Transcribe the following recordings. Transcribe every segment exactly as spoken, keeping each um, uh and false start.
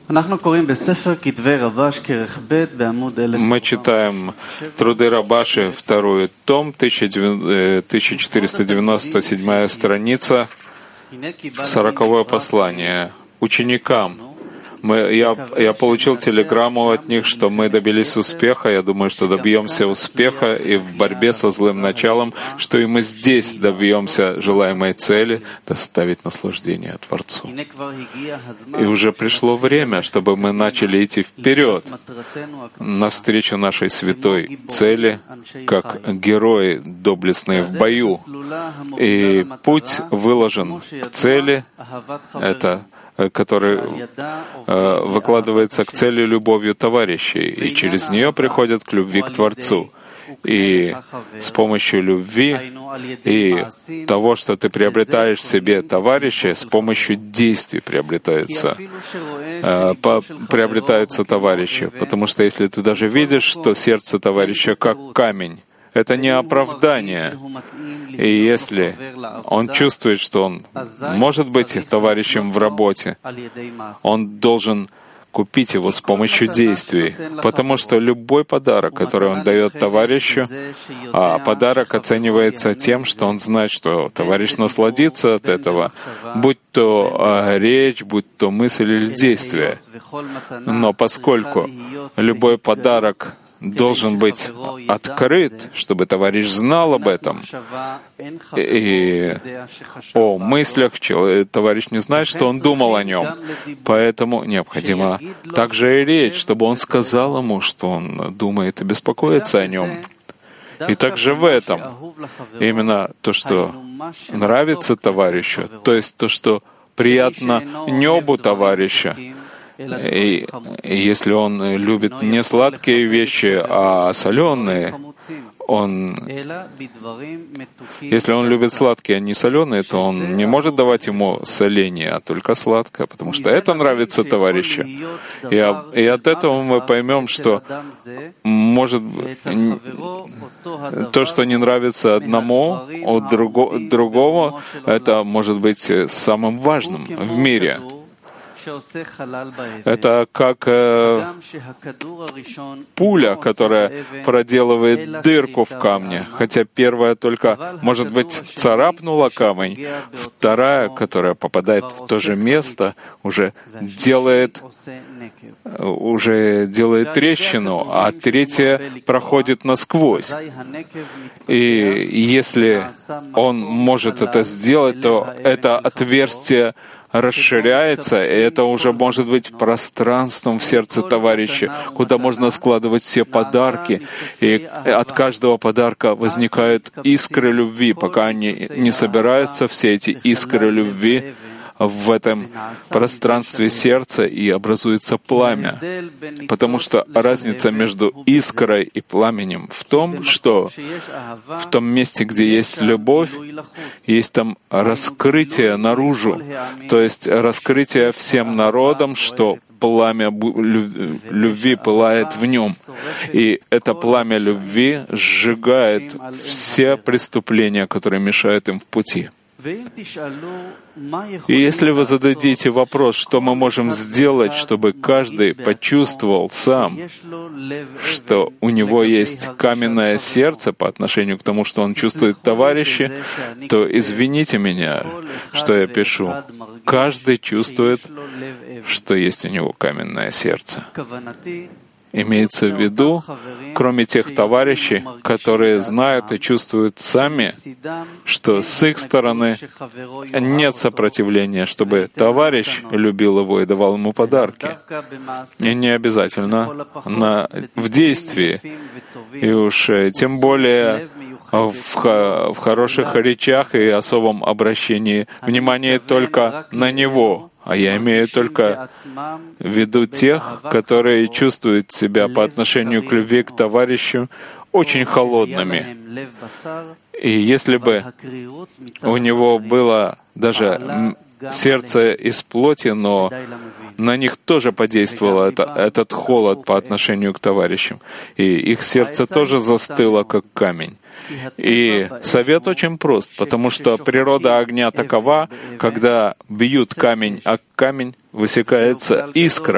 Мы читаем труды Рабаши, второй том, тысяча четыреста девяносто седьмая страница, сороковое послание ученикам. Мы, я, я получил телеграмму от них, что мы добились успеха. Я думаю, что добьемся успеха и в борьбе со злым началом, что и мы здесь добьемся желаемой цели — доставить наслаждение Творцу. И уже пришло время, чтобы мы начали идти вперед, навстречу нашей святой цели, как герои, доблестные в бою. И путь выложен к цели — это который э, выкладывается к цели любовью товарищей, и через нее приходят к любви к Творцу. И с помощью любви и того, что ты приобретаешь в себе товарища, с помощью действий приобретаются, э, по, приобретаются товарищи. Потому что если ты даже видишь, что сердце товарища как камень, это не оправдание. И если он чувствует, что он может быть товарищем в работе, он должен купить его с помощью действий. Потому что любой подарок, который он дает товарищу, а подарок оценивается тем, что он знает, что товарищ насладится от этого, будь то речь, будь то мысль или действие. Но поскольку любой подарок должен быть открыт, чтобы товарищ знал об этом. И о мыслях товарищ не знает, что он думал о нем. Поэтому необходимо также и речь, чтобы он сказал ему, что он думает и беспокоится о нем. И также в этом именно то, что нравится товарищу, то есть то, что приятно небу товарища. И, и если он любит не сладкие вещи, а соленые, он, если он любит сладкие, а не соленые, то он не может давать ему соление, а только сладкое, потому что это нравится товарищу. И, и от этого мы поймем, что может то, что не нравится одному, от друго, другого, это может быть самым важным в мире. Это как э, пуля, которая проделывает дырку в камне. Хотя первая только, может быть, царапнула камень, вторая, которая попадает в то же место, уже делает, уже делает трещину, а третья проходит насквозь. И если он может это сделать, то это отверстие расширяется, и это уже может быть пространством в сердце товарища, куда можно складывать все подарки, и от каждого подарка возникают искры любви, пока они не собираются, все эти искры любви в этом пространстве сердца, и образуется пламя. Потому что разница между искрой и пламенем в том, что в том месте, где есть любовь, есть там раскрытие наружу, то есть раскрытие всем народам, что пламя любви пылает в нем. И это пламя любви сжигает все преступления, которые мешают им в пути. И если вы зададите вопрос, что мы можем сделать, чтобы каждый почувствовал сам, что у него есть каменное сердце по отношению к тому, что он чувствует товарищи, то извините меня, что я пишу. Каждый чувствует, что есть у него каменное сердце. Имеется в виду, кроме тех товарищей, которые знают и чувствуют сами, что с их стороны нет сопротивления, чтобы товарищ любил его и давал ему подарки. И не обязательно на, в действии. И уж тем более в, в хороших речах и особом обращении внимание только на него. А я имею только в виду тех, которые чувствуют себя по отношению к любви к товарищу очень холодными. И если бы у него было даже сердце из плоти, но на них тоже подействовал это, этот холод по отношению к товарищам. И их сердце тоже застыло, как камень. И совет очень прост, потому что природа огня такова, когда бьют камень о камень, высекается искра.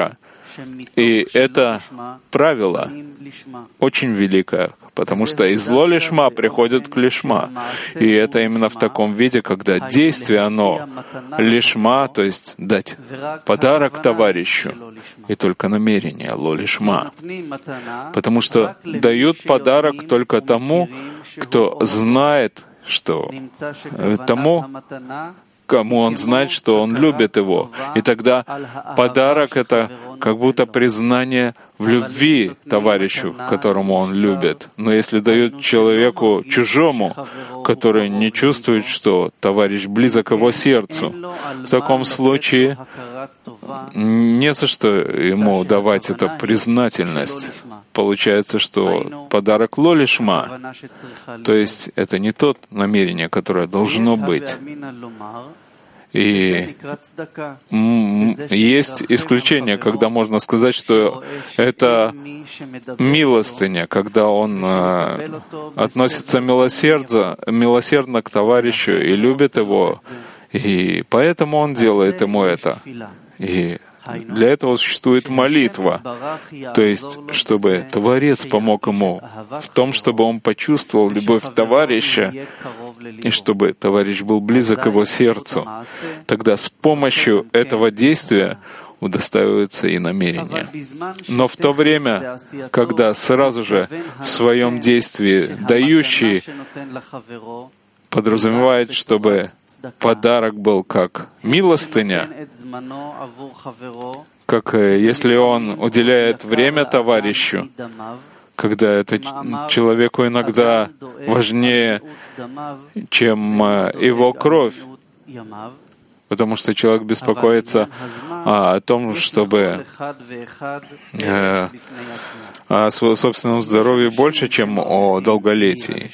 И это правило очень великое, потому что из зло лишма приходит к лишма. И это именно в таком виде, когда действие, оно лишма, то есть дать подарок товарищу, и только намерение ло лишма. Потому что дают подарок только тому, кто знает, что тому, кому он знает, что он любит его. И тогда подарок — это как будто признание в любви товарищу, которому он любит. Но если дают человеку чужому, который не чувствует, что товарищ близок к его сердцу, в таком случае не за что ему давать эту признательность. Получается, что подарок ло лишма, то есть это не то намерение, которое должно быть. И есть исключение, когда можно сказать, что это милостыня, когда он э, относится милосердно, милосердно к товарищу и любит его, и поэтому он делает ему это. И для этого существует молитва, то есть, чтобы Творец помог ему в том, чтобы он почувствовал любовь товарища, и чтобы товарищ был близок к его сердцу. Тогда с помощью этого действия удостаиваются и намерения. Но в то время, когда сразу же в своем действии дающий подразумевает, чтобы подарок был как милостыня, как если он уделяет время товарищу, когда это человеку иногда важнее, чем его кровь, потому что человек беспокоится а, о том, чтобы э, о своем собственном здоровье больше, чем о долголетии.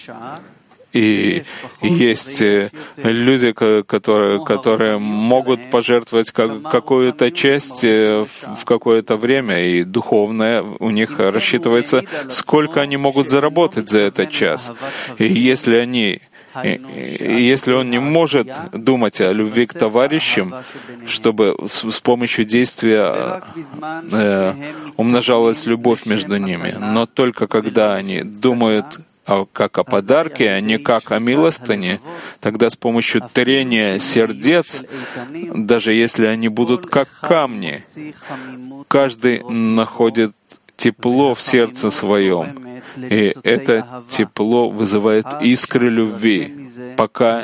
И есть люди, которые, которые могут пожертвовать какую-то часть в какое-то время, и духовное у них рассчитывается, сколько они могут заработать за этот час. И если они если он не может думать о любви к товарищам, чтобы с помощью действия э, умножалась любовь между ними, но только когда они думают как о подарке, а не как о милостыне, тогда с помощью трения сердец, даже если они будут как камни, каждый находит тепло в сердце своем, и это тепло вызывает искры любви, пока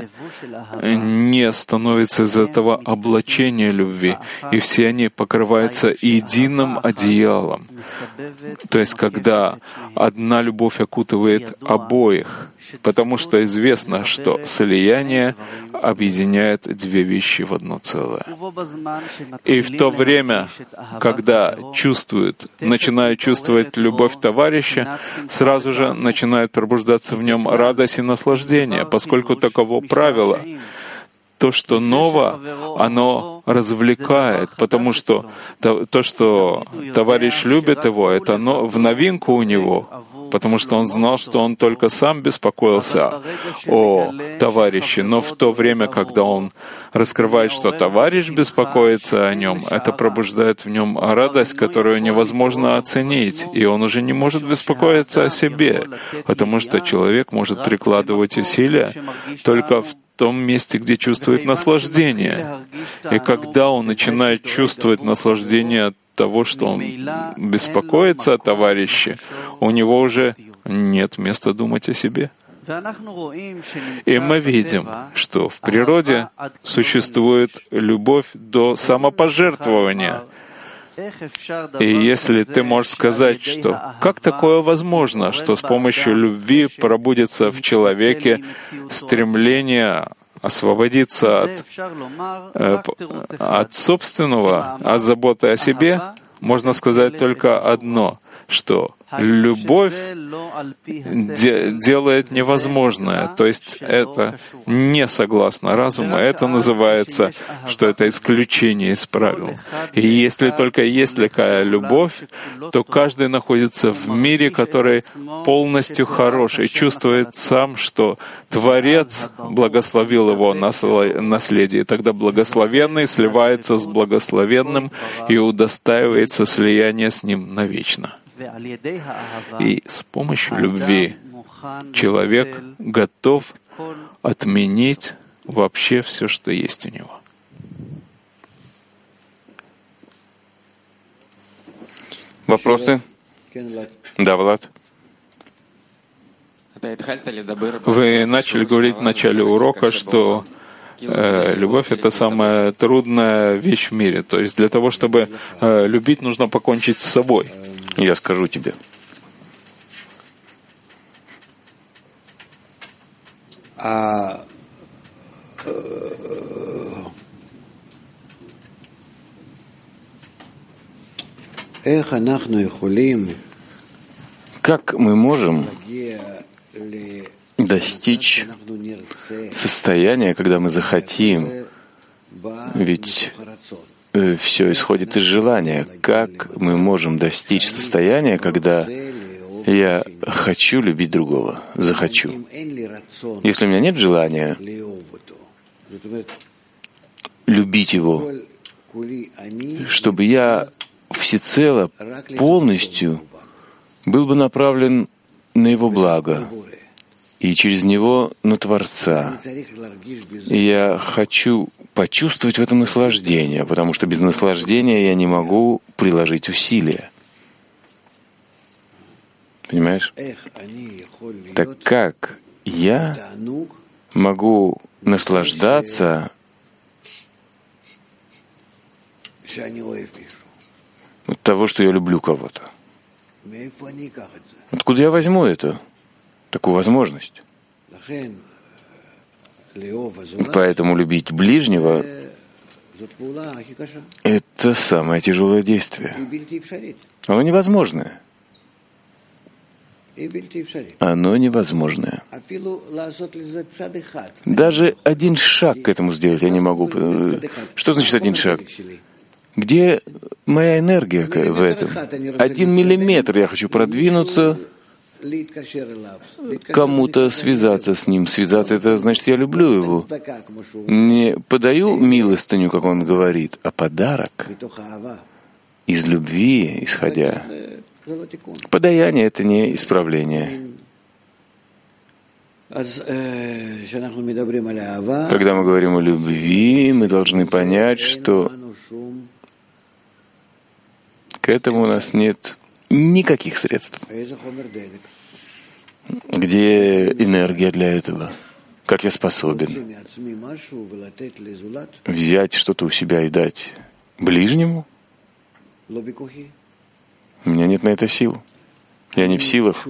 не становится из этого облачения любви, и все они покрываются единым одеялом. То есть, когда одна любовь окутывает обоих, потому что известно, что слияние объединяет две вещи в одно целое. И в то время, когда чувствуют, начинают чувствовать любовь товарища, сразу же начинает пробуждаться в нем радость и наслаждение, поскольку таково правило. То, что ново, оно развлекает, потому что то, то что товарищ любит его, это в новинку у него, потому что он знал, что он только сам беспокоился о товарище. Но в то время, когда он раскрывает, что товарищ беспокоится о нем, это пробуждает в нем радость, которую невозможно оценить, и он уже не может беспокоиться о себе, потому что человек может прикладывать усилия только в в том месте, где чувствует наслаждение. И когда он начинает чувствовать наслаждение от того, что он беспокоится о товарище, у него уже нет места думать о себе. И мы видим, что в природе существует любовь до самопожертвования. И если ты можешь сказать, что как такое возможно, что с помощью любви пробудется в человеке стремление освободиться от, э, от собственного, от заботы о себе, можно сказать только одно, что Любовь де- делает невозможное, то есть это не согласно разуму, это называется, что это исключение из правил. И если только есть такая любовь, то каждый находится в мире, который полностью хорош и чувствует сам, что Творец благословил его наследие. Тогда благословенный сливается с благословенным и удостаивается слияния с ним навечно. И с помощью любви человек готов отменить вообще все, что есть у него. Вопросы? Да, Влад. Вы начали говорить в начале урока, что э, любовь — это самая трудная вещь в мире. То есть для того, чтобы э, любить, нужно покончить с собой. Я скажу тебе. А как мы можем достичь состояния, когда мы захотим, ведь э, все исходит из желания. Как мы можем достичь состояния, когда я хочу любить другого, захочу? Если у меня нет желания любить его, чтобы я всецело, полностью был бы направлен на его благо и через него на Творца. И я хочу почувствовать в этом наслаждение, потому что без наслаждения я не могу приложить усилия. Понимаешь? Так как я могу наслаждаться от того, что я люблю кого-то? Откуда я возьму это? Такую возможность. Поэтому любить ближнего — это самое тяжелое действие. Оно невозможное. Оно невозможное. Даже один шаг к этому сделать я не могу. Что значит один шаг? Где моя энергия в этом? Один миллиметр я хочу продвинуться, кому-то связаться с ним. Связаться — это значит, я люблю его. Не подаю милостыню, как он говорит, а подарок из любви, исходя. Подаяние — это не исправление. Когда мы говорим о любви, мы должны понять, что к этому у нас нет никаких средств. Где энергия для этого? Как я способен взять что-то у себя и дать ближнему? У меня нет на это сил. Я не в силах.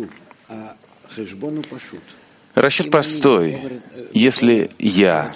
Расчет простой. Если я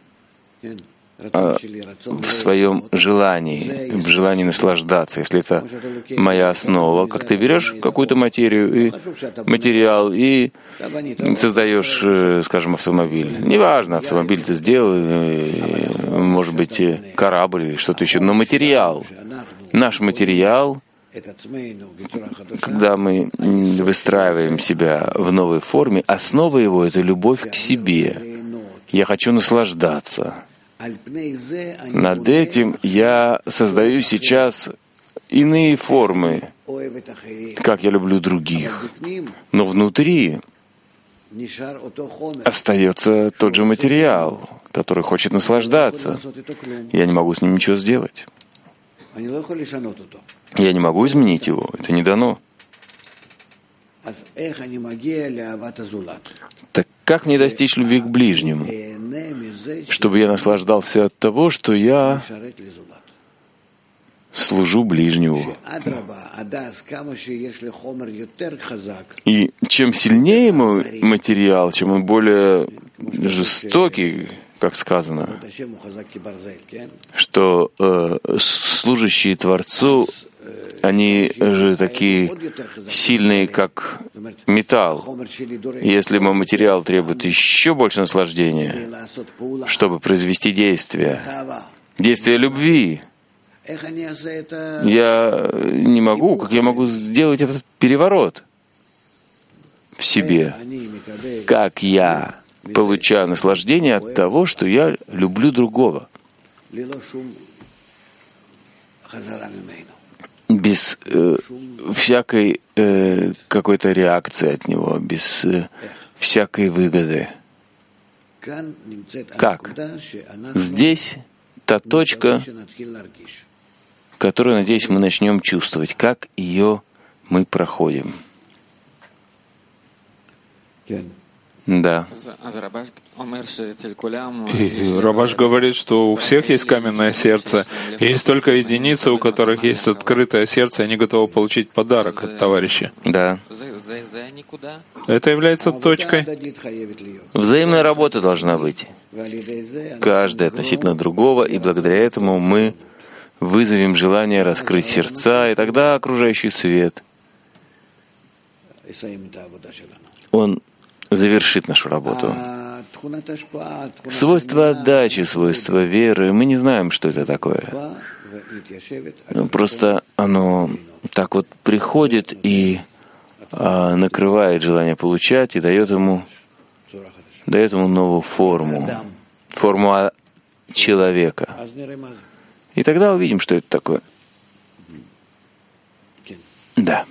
в своем желании, в желании наслаждаться, если это моя основа, как ты берешь какую-то материю и материал и создаешь, скажем, автомобиль. Неважно, автомобиль ты сделал, может быть, корабль или что-то еще, но материал, наш материал, когда мы выстраиваем себя в новой форме, основа его — это любовь к себе. Я хочу наслаждаться. Над этим я создаю сейчас иные формы, как я люблю других. Но внутри остается тот же материал, который хочет наслаждаться. Я не могу с ним ничего сделать. Я не могу изменить его. Это не дано. Так как мне достичь любви к ближнему, чтобы я наслаждался от того, что я служу ближнему? И чем сильнее мой материал, чем он более жестокий, как сказано, что э, служащие Творцу они же такие сильные, как металл. Если мой материал требует еще больше наслаждения, чтобы произвести действие, действие любви, я не могу, как я могу сделать этот переворот в себе? Как я получаю наслаждение от того, что я люблю другого? Без э, всякой э, какой-то реакции от него, без э, всякой выгоды. Как? Здесь та точка, которую, надеюсь, мы начнем чувствовать, как ее мы проходим. Да. И Рабаш говорит, что у всех есть каменное сердце, и есть только единицы, у которых есть открытое сердце, и они готовы получить подарок от товарища. Да. Это является точкой. Взаимная работа должна быть. Каждый относительно другого, и благодаря этому мы вызовем желание раскрыть сердца, и тогда окружающий свет, он завершит нашу работу. Свойства отдачи, свойства веры, мы не знаем, что это такое. Просто оно так вот приходит и а, накрывает желание получать и дает ему, дает ему новую форму, форму человека. И тогда увидим, что это такое. Да.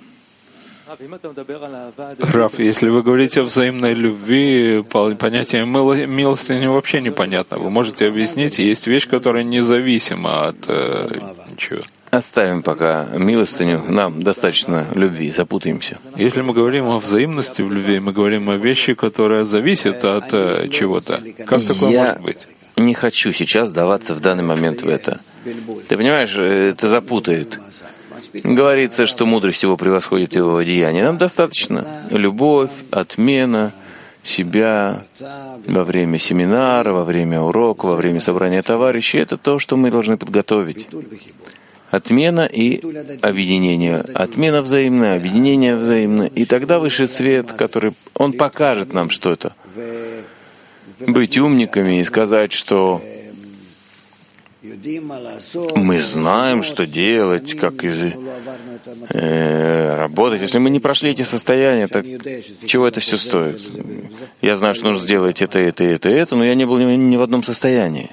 Рав, если вы говорите о взаимной любви, понятие милостыни вообще непонятно. Вы можете объяснить, есть вещь, которая независима от э, ничего. Оставим пока милостыню, нам достаточно любви, запутаемся. Если мы говорим о взаимности в любви, мы говорим о вещи, которая зависит от э, чего-то. Как такое Я может быть? Не хочу сейчас даваться в данный момент в это. Ты понимаешь, это запутает. Говорится, что мудрость его превосходит его деяния. Нам достаточно любовь, отмена себя во время семинара, во время урока, во время собрания товарищей. Это то, что мы должны подготовить. Отмена и объединение. Отмена взаимная, объединение взаимное. И тогда высший свет, который он покажет нам что-то. Быть умниками и сказать, что мы знаем, что делать, как из, э, работать. Если мы не прошли эти состояния, так чего это все стоит? Я знаю, что нужно сделать это, это, это, это, но я не был ни, ни в одном состоянии.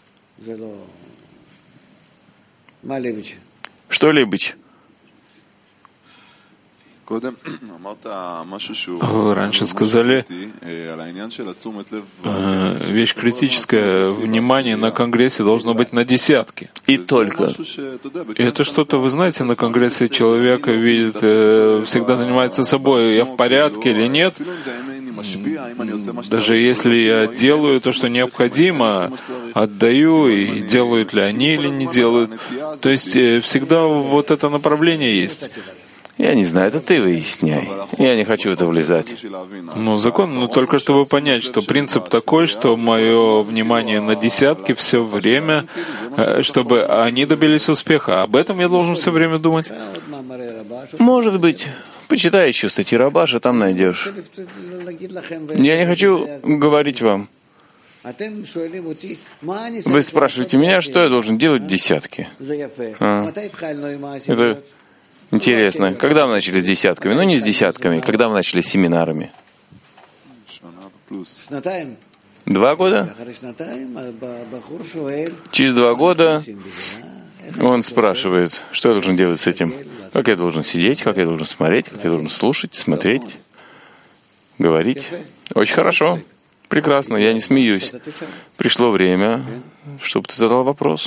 Что, Лебедь? Вы раньше сказали э, вещь критическая. Внимание на Конгрессе должно быть на десятки. И только. И это что-то, вы знаете, на Конгрессе человек видит, э, всегда занимается собой, я в порядке или нет. Даже если я делаю то, что необходимо, отдаю, и делают ли они или не делают. То есть э, всегда вот это направление есть. Я не знаю, это ты выясняй. Я не хочу в это влезать. Ну, закон, но только чтобы понять, что принцип такой, что мое внимание на десятки все время, чтобы они добились успеха. Об этом я должен все время думать. Может быть. Почитай еще статьи Рабаша, там найдешь. Я не хочу говорить вам. Вы спрашиваете меня, что я должен делать в десятки. А. Это интересно. Когда мы начали с десятками? Ну, не с десятками. Когда мы начали с семинарами? Два года? Через два года он спрашивает, что я должен делать с этим? Как я должен сидеть, как я должен смотреть, как я должен слушать, смотреть, говорить. Очень хорошо. Прекрасно, я не смеюсь. Пришло время, чтобы ты задал вопрос.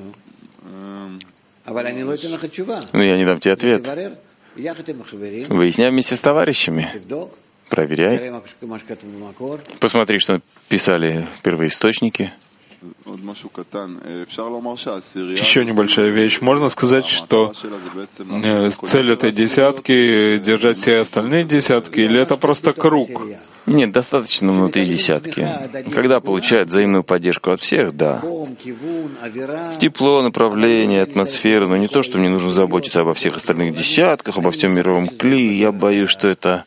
Но я не дам тебе ответ. Выясняй вместе с товарищами. Проверяй. Посмотри, что писали первоисточники. Еще небольшая вещь. Можно сказать, что цель этой десятки — держать все остальные десятки, или это просто круг? Нет, достаточно внутри десятки. Когда получают взаимную поддержку от всех, да. Тепло, направление, атмосфера, но не то, что мне нужно заботиться обо всех остальных десятках, обо всем мировом кли. Я боюсь, что это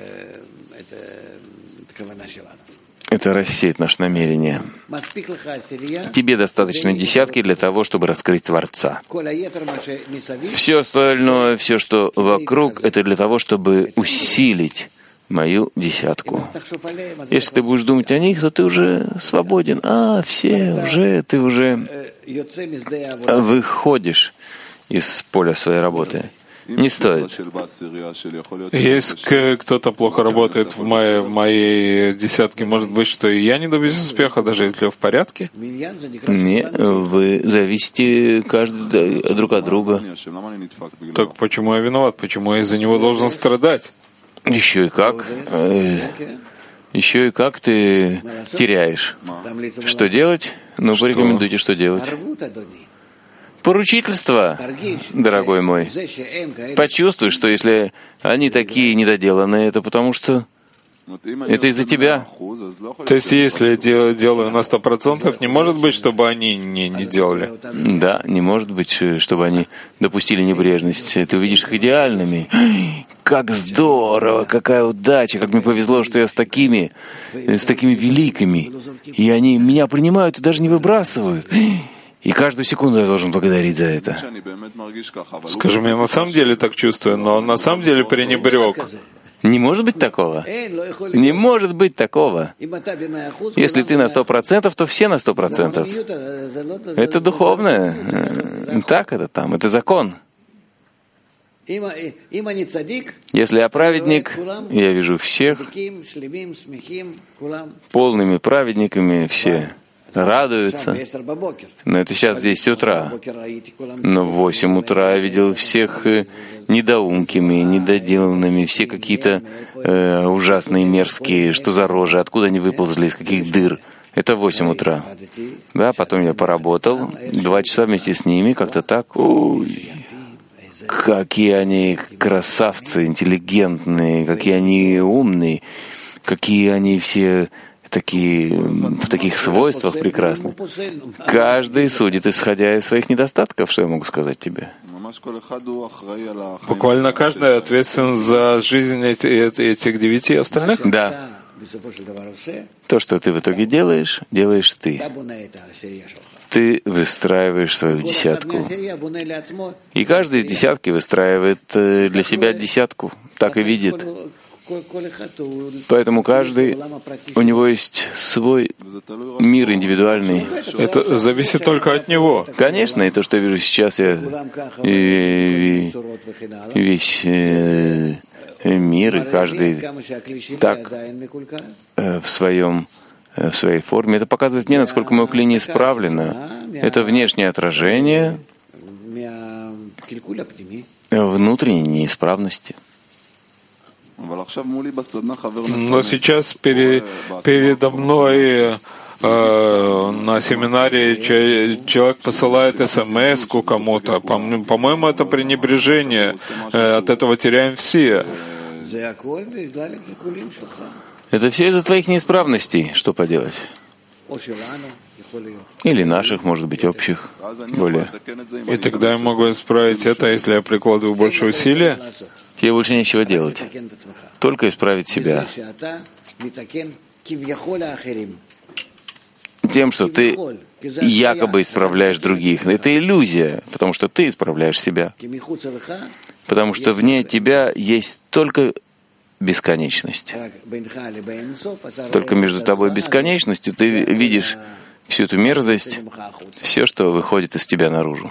это рассеет наше намерение. Тебе достаточно десятки для того, чтобы раскрыть Творца. Все остальное, все, что вокруг, это для того, чтобы усилить мою десятку. Если ты будешь думать о них, то ты уже свободен. А, все, уже, ты уже выходишь из поля своей работы. Не стоит. Если кто-то плохо работает в моей, в моей десятке, может быть, что и я не добьюсь успеха, даже если в порядке? Не, вы зависите каждый друг от друга. Так почему я виноват? Почему я из-за него должен страдать? Еще и как? Еще и как ты теряешь? Что делать? Ну, порекомендуйте, что делать. Поручительство, дорогой мой. Почувствуй, что если они такие недоделанные, это потому что это из-за тебя. То есть, если я делаю, делаю на сто процентов, не может быть, чтобы они не, не делали? Да, не может быть, чтобы они допустили небрежность. Ты увидишь их идеальными. Как здорово, какая удача, как мне повезло, что я с такими, с такими великими. И они меня принимают и даже не выбрасывают. И каждую секунду я должен благодарить за это. Скажем, я на самом деле так чувствую, но на самом деле пренебрег. Не может быть такого. Не может быть такого. Если ты на сто процентов, то все на сто процентов. Это духовное. Так это там. Это закон. Если я праведник, я вижу всех полными праведниками, все радуются. Но это сейчас в десять утра. Но в восемь утра я видел всех недоумкими, недоделанными, все какие-то э, ужасные, мерзкие, что за рожи, откуда они выползли, из каких дыр. Это в восемь утра. Да, потом я поработал, два часа вместе с ними, как-то так. Ой, какие они красавцы, интеллигентные, какие они умные, какие они все такие, в таких свойствах прекрасны. Каждый судит, исходя из своих недостатков, что я могу сказать тебе. Буквально каждый ответственен за жизнь этих девяти остальных? Да. То, что ты в итоге делаешь, делаешь ты. Ты выстраиваешь свою десятку. И каждый из десятки выстраивает для себя десятку. Так и видит. Поэтому каждый, у него есть свой мир индивидуальный. Это зависит только от него. Конечно, и то, что я вижу сейчас, я и, и весь э, мир, и каждый так э, в своем в своей форме. Это показывает мне, насколько мое клей не исправлено. Это внешнее отражение внутренней неисправности. Но сейчас пере, передо мной э, на семинаре человек посылает смс-ку кому-то. По- по-моему, это пренебрежение. Э, от этого теряем все. Это все из-за твоих неисправностей. Что поделать? Или наших, может быть, общих, более. И тогда я могу исправить это, если я прикладываю больше усилия. Тебе больше нечего делать. Только исправить себя. Тем, что ты якобы исправляешь других. Это иллюзия, потому что ты исправляешь себя. Потому что вне тебя есть только бесконечность. Только между тобой и бесконечностью ты видишь всю эту мерзость, все, что выходит из тебя наружу.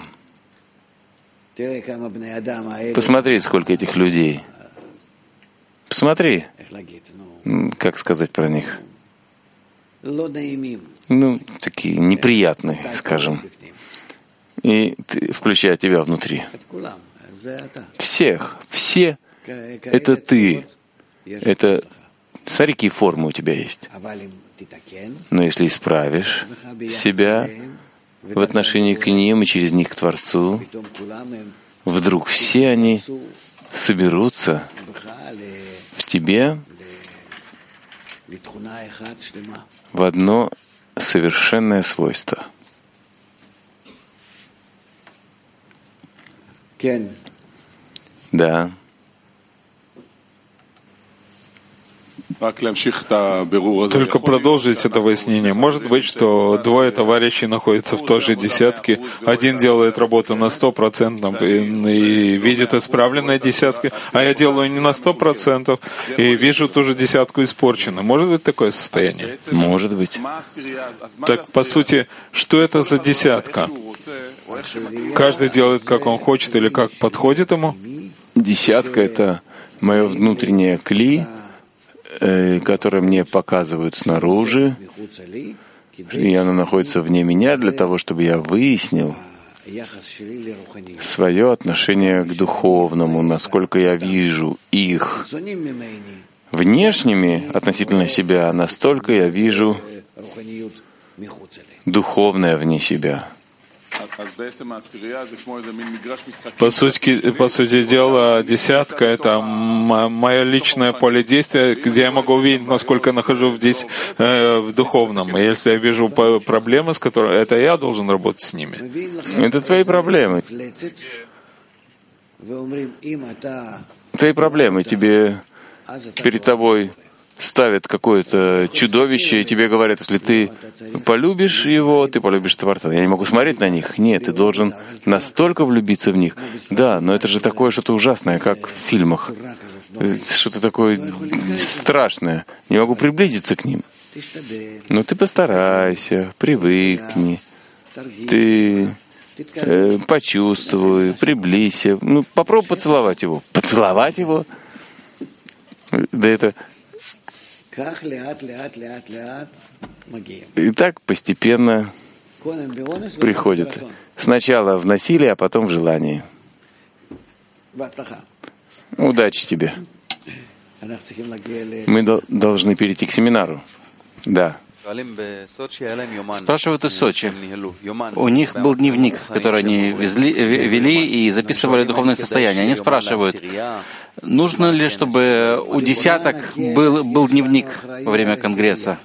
Посмотри, сколько этих людей. Посмотри, как сказать про них. Ну, такие неприятные, скажем. И ты, включая тебя внутри. Всех, все — это ты. Это, смотри, какие формы у тебя есть. Но если исправишь себя в отношении к ним и через них к Творцу, вдруг все они соберутся в тебе в одно совершенное свойство. Да. Только продолжить это выяснение. Может быть, что двое товарищей находятся в той же десятке, один делает работу на сто процентов и, и видит исправленные десятки, а я делаю не на сто процентов и вижу ту же десятку испорченной. Может быть такое состояние? Может быть. Так, по сути, что это за десятка? Каждый делает, как он хочет или как подходит ему? Десятка — это мое внутреннее кли, которое мне показывают снаружи, и оно находится вне меня для того, чтобы я выяснил свое отношение к духовному, насколько я вижу их внешними относительно себя, настолько я вижу духовное вне себя. По сути, по сути дела, десятка — это мое личное поле действия, где я могу увидеть, насколько я нахожусь здесь э, в духовном. И если я вижу проблемы, с которыми это я должен работать с ними. Это твои проблемы. Твои проблемы. Тебе перед тобой ставят какое-то чудовище, и тебе говорят, если ты полюбишь его, ты полюбишь Творца. Я не могу смотреть на них. Нет, ты должен настолько влюбиться в них. Да, но это же такое что-то ужасное, как в фильмах. Что-то такое страшное. Не могу приблизиться к ним. Но ты постарайся, привыкни. Ты э, почувствуй, приблизься. Ну, попробуй поцеловать его. Поцеловать его? Да это... И так постепенно приходит. Сначала в насилии, а потом в желании. Удачи тебе. Мы до- должны перейти к семинару. Да. Спрашивают из Сочи. У них был дневник, который они везли, вели и записывали духовное состояние. Они спрашивают, нужно ли, чтобы у десяток был, был дневник во время Конгресса?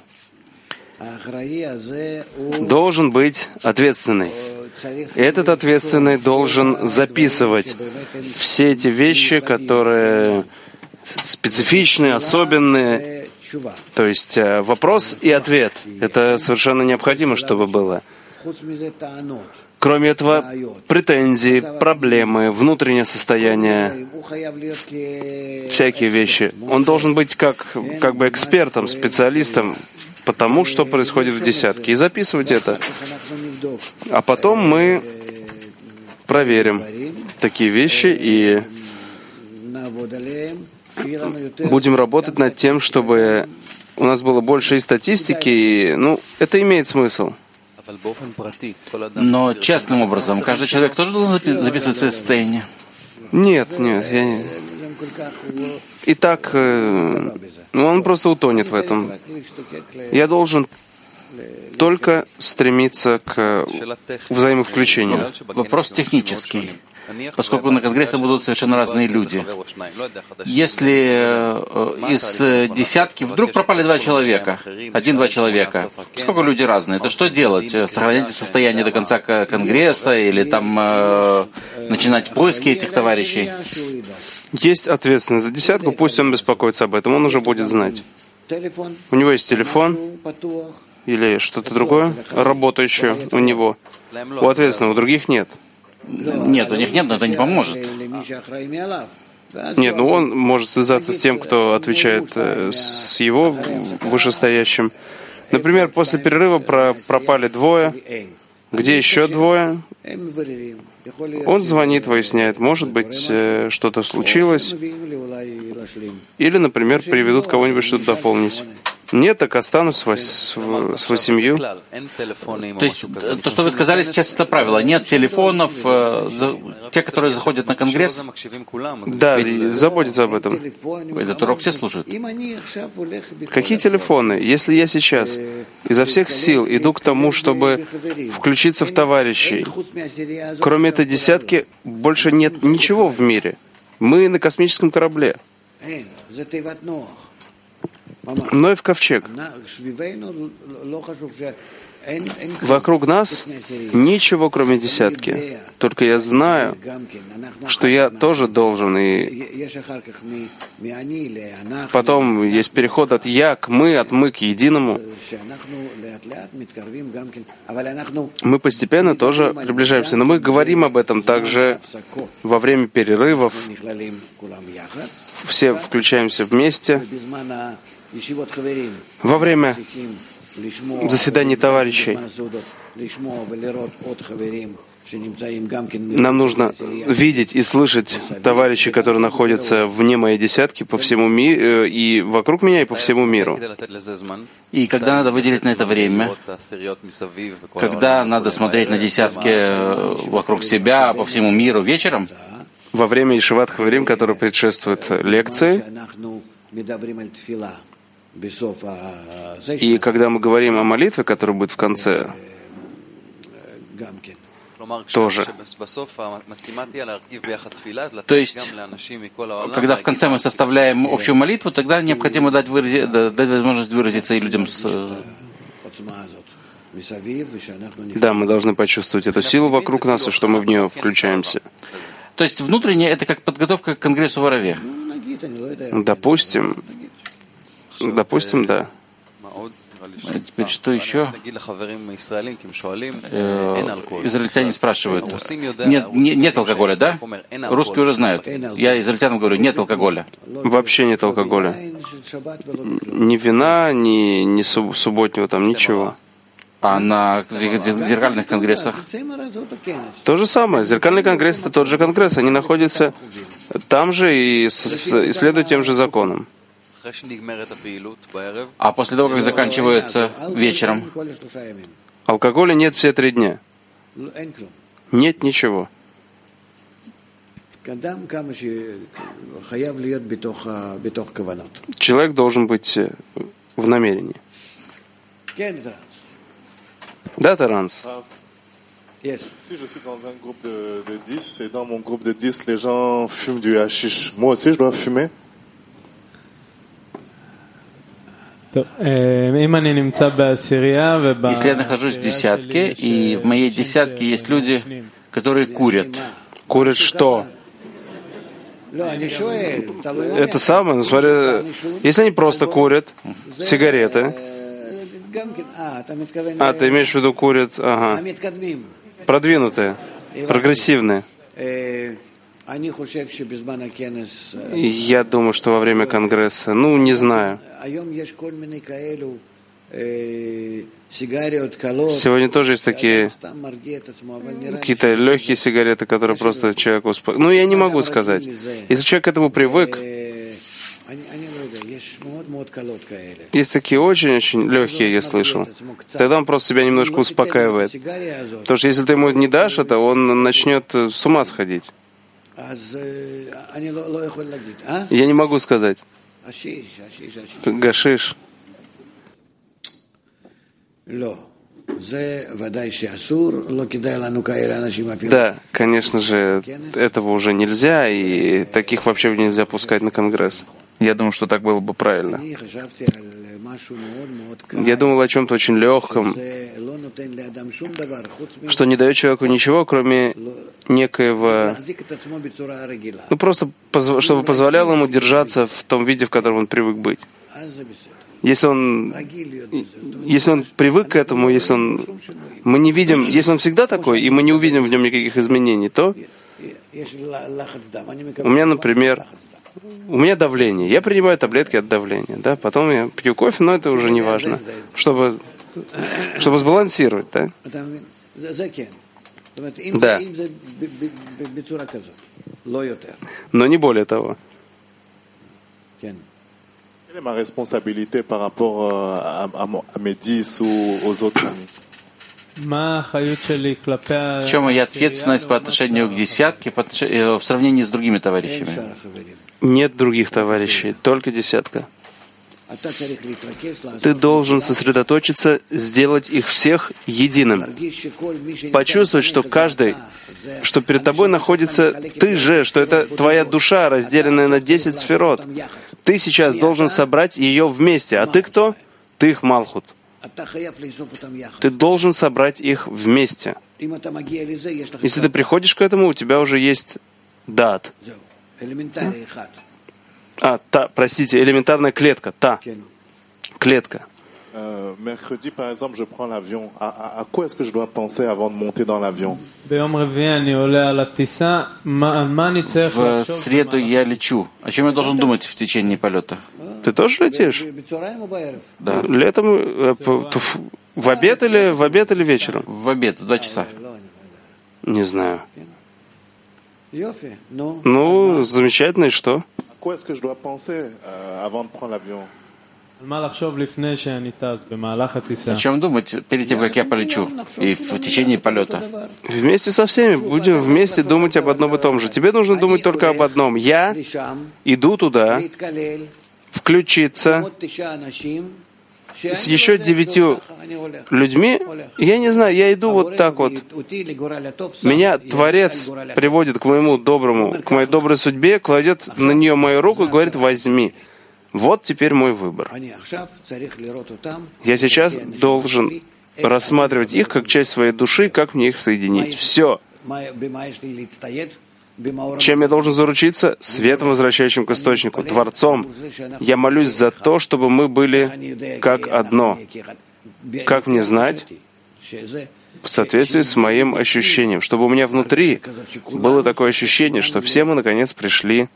Должен быть ответственный. Этот ответственный должен записывать все эти вещи, которые специфичные, особенные. То есть вопрос и ответ. Это совершенно необходимо, чтобы было. Кроме этого, претензии, проблемы, внутреннее состояние, всякие вещи. Он должен быть как, как бы экспертом, специалистом по тому, что происходит в десятке, и записывать это. А потом мы проверим такие вещи и будем работать над тем, чтобы у нас было больше и статистики, и, ну, это имеет смысл. Но частным образом, каждый человек тоже должен записывать свое состояние? Нет, нет, я не... И так, э, ну, он просто утонет в этом. Я должен только стремиться к взаимовключению. Вопрос технический. Поскольку на Конгрессе будут совершенно разные люди. Если из десятки вдруг пропали два человека, один-два человека, поскольку люди разные, то что делать? Сохранять состояние до конца Конгресса или там э, начинать поиски этих товарищей? Есть ответственность за десятку, пусть он беспокоится об этом, он уже будет знать. У него есть телефон или что-то другое, работающее у него. У ответственного, у других нет. Нет, у них нет, но это не поможет. Нет, ну он может связаться с тем, кто отвечает с его вышестоящим. Например, после перерыва про- пропали двое. Где еще двое? Он звонит, выясняет, может быть, что-то случилось. Или, например, приведут кого-нибудь что-то дополнить. Нет, так останусь с, вось, с восемью. То есть, то, что вы сказали сейчас, это правило. Нет телефонов, э, за, те, которые заходят на Конгресс. Да, заботятся об этом. Этот урок все слушают. Какие телефоны? Если я сейчас изо всех сил иду к тому, чтобы включиться в товарищей, кроме этой десятки, больше нет ничего в мире. Мы на космическом корабле. но и в ковчег. Вокруг нас ничего, кроме десятки. Только я знаю, что я тоже должен. И потом есть переход от «я» к «мы», от «мы» к единому. Мы постепенно тоже приближаемся. Но мы говорим об этом также во время перерывов. Все включаемся вместе. Во время заседаний товарищей нам нужно видеть и слышать товарищей, которые находятся вне моей десятки по всему миру, и вокруг меня, и по всему миру. И когда надо выделить на это время, когда надо смотреть на десятки вокруг себя, по всему миру вечером, во время Ешиват Хаверим, который предшествует лекции, и когда мы говорим о молитве, которая будет в конце, тоже. То есть, когда в конце мы составляем общую молитву, тогда необходимо дать, вырази, дать возможность выразиться и людям с... Да, мы должны почувствовать эту силу вокруг нас, и что мы в нее включаемся. То есть внутренне это как подготовка к конгрессу в Араве. Допустим, допустим, да. А теперь что еще? Э, израильтяне спрашивают. Нет, нет, нет алкоголя, да? Русские уже знают. Я израильтянам говорю, нет алкоголя. Вообще нет алкоголя. Ни вина, ни, ни субботнего там, ничего. А на зеркальных конгрессах? То же самое. Зеркальный конгресс — это тот же конгресс. Они находятся там же и, с, и следуют тем же законам. А после того, как заканчивается вечером? Алкоголя нет все три дня. Нет ничего. Человек должен быть в намерении. Да, Таранс? Yes. Si je suis dans un groupe de, de dix et dans mon groupe de dix, les gens fument du hashish. Moi aussi, je dois fumer? Если я нахожусь в десятке, и в моей десятке есть люди, которые курят. Курят что? Это самое, ну, смотри, если они просто курят сигареты, а, ты имеешь в виду курят, ага, продвинутые, прогрессивные. Я думаю, что во время Конгресса, ну, не знаю. Сегодня тоже есть такие какие-то легкие сигареты, которые просто человек успокаивают. Ну, я не могу сказать. Если человек к этому привык, есть такие очень-очень легкие, я слышал. Тогда он просто себя немножко успокаивает. Потому что если ты ему не дашь это, он начнет с ума сходить. Я не могу сказать. Гашиш. Да, конечно же, этого уже нельзя, и таких вообще нельзя пускать на Конгресс. Я думаю, что так было бы правильно. Я думал о чем-то очень легком, что не дает человеку ничего, кроме некоего, ну просто, чтобы позволяло ему держаться в том виде, в котором он привык быть. Если он, если он привык к этому, если он, мы не видим, если он всегда такой, и мы не увидим в нем никаких изменений, то у меня, например, у меня давление. Я принимаю таблетки от давления, да, потом я пью кофе, но это уже не важно, чтобы, чтобы сбалансировать, да. Да. Но не более того. Quelle est ma responsabilité par rapport à, à, à mes dix ou aux autres amis? В чем моя ответственность по отношению к десятке по отношению, в сравнении с другими товарищами? Нет других товарищей, только десятка. Ты должен сосредоточиться, сделать их всех единым. Почувствовать, что каждый, что перед тобой находится ты же, что это твоя душа, разделенная на десять сферот. ты сейчас должен собрать ее вместе. А ты кто? Ты их Малхут. Ты должен собрать их вместе. Если ты приходишь к этому, у тебя уже есть дат. А, та, простите, элементарная клетка, та. Клетка. Mercredi, par exemple, je prends l'avion. À, à, à quoi est-ce que je dois penser avant de monter dans l'avion? В среду я лечу. О чем я должен думать в течение полета? Ты тоже летишь? Да. Летом, в обед или в обед или вечером? В обед, в два часа. Не знаю. Ну, замечательно, и что? À quoi est-ce que je dois penser euh, avant de prendre l'avion? О чем думать перед тем, как я полечу и в течение полета? Вместе со всеми. Будем вместе думать об одном и том же. Тебе нужно думать только об одном. Я иду туда, включиться с еще девятью людьми. Я не знаю, я иду вот так вот. Меня Творец приводит к моему доброму, к моей доброй судьбе, кладет на нее мою руку и говорит: возьми. Вот теперь мой выбор. Я сейчас должен рассматривать их как часть своей души, как мне их соединить. Все. Чем я должен заручиться? Светом, возвращающим к источнику, Творцом. Я молюсь за то, чтобы мы были как одно. Как мне знать? В соответствии с моим ощущением. Чтобы у меня внутри было такое ощущение, что все мы наконец пришли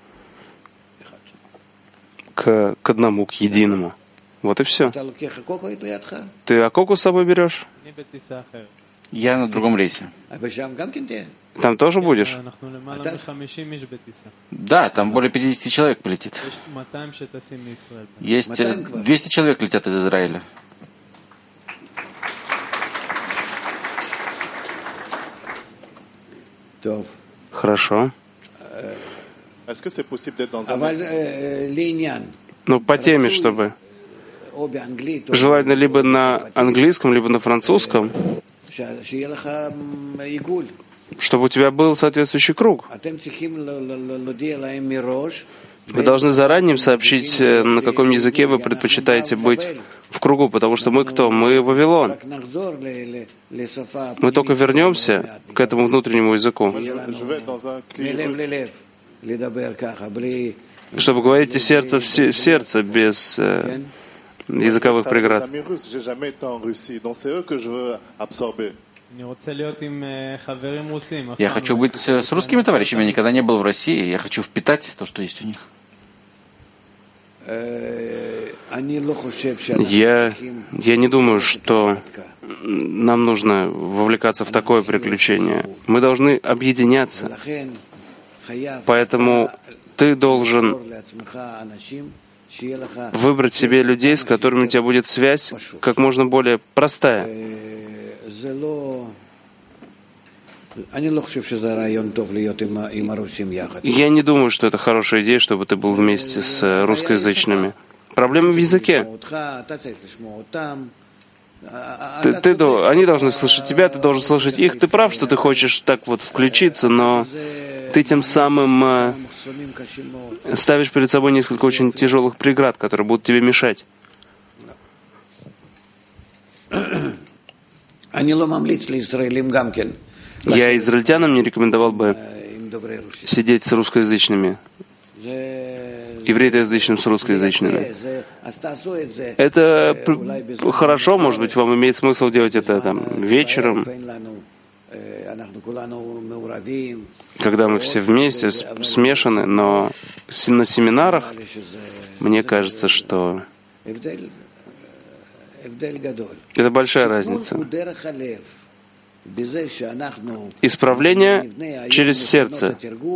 К, к одному, к единому. Вот и все. Ты Акоку с собой берешь? Я на другом рейсе. Там тоже будешь? Да, там более пятьдесят человек полетит. Есть двести человек летят из Израиля. Хорошо. Est-ce que c'est possible d'être dans un... Ну, по теме, чтобы. Желательно либо на английском, либо на французском, чтобы у тебя был соответствующий круг. Вы должны заранее им сообщить, на каком языке вы предпочитаете быть в кругу, потому что мы кто? Мы Вавилон. Мы только вернемся к этому внутреннему языку, чтобы говорить из сердца в сердце, без э, языковых преград. Я хочу быть с русскими товарищами. Я никогда не был в России. Я хочу впитать то, что есть у них. Я, я не думаю, что нам нужно вовлекаться в такое приключение. Мы должны объединяться. Поэтому ты должен выбрать себе людей, с которыми у тебя будет связь как можно более простая. Я не думаю, что это хорошая идея, чтобы ты был вместе с русскоязычными. Проблема в языке. Ты, ты, они должны слышать тебя, ты должен слышать их. Ты прав, что ты хочешь так вот включиться, но ты тем самым э, ставишь перед собой несколько очень тяжелых преград, которые будут тебе мешать. Я израильтянам не рекомендовал бы сидеть с русскоязычными, евреями с русскоязычными. Это хорошо, может быть, вам имеет смысл делать это там вечером, когда мы все вместе, смешаны, но на семинарах, мне кажется, что это большая разница. Исправление через сердце.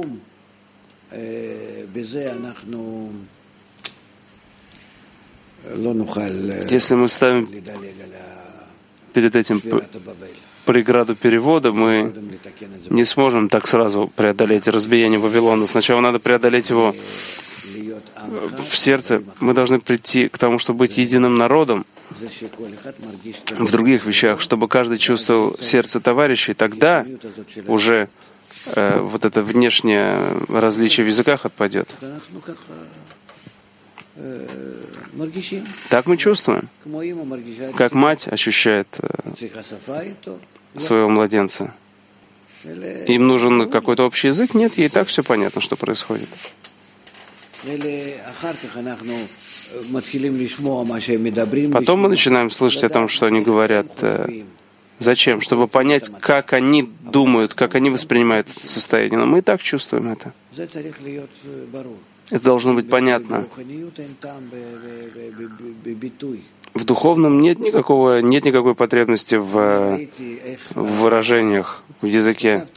Если мы ставим перед этим преграду перевода, мы не сможем так сразу преодолеть разбиение Вавилона. Сначала надо преодолеть его в сердце. Мы должны прийти к тому, чтобы быть единым народом в других вещах, чтобы каждый чувствовал сердце товарищей. Тогда уже э, вот это внешнее различие в языках отпадет. Так мы чувствуем, как мать ощущает своего младенца. Им нужен какой-то общий язык? Нет, ей так все понятно, что происходит. Потом мы начинаем слышать о том, что они говорят. Зачем? Чтобы понять, как они думают, как они воспринимают это состояние. Но мы и так чувствуем это. Это должно быть понятно. В духовном нет никакого, нет никакой потребности в, в выражениях, в языке.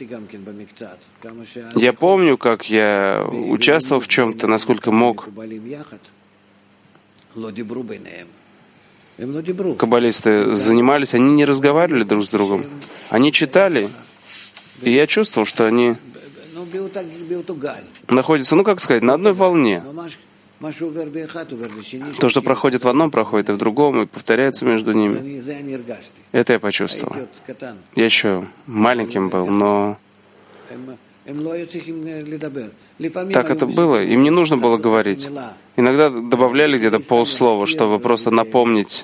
Я помню, как я участвовал в чем-то, насколько мог. Каббалисты занимались, они не разговаривали друг с другом. Они читали, и я чувствовал, что они находятся, ну как сказать, на одной волне. То, что проходит в одном, проходит и в другом, и повторяется между ними. Это я почувствовал. Я еще маленьким был, но так это было. Им не нужно было говорить. Иногда добавляли где-то полслова, чтобы просто напомнить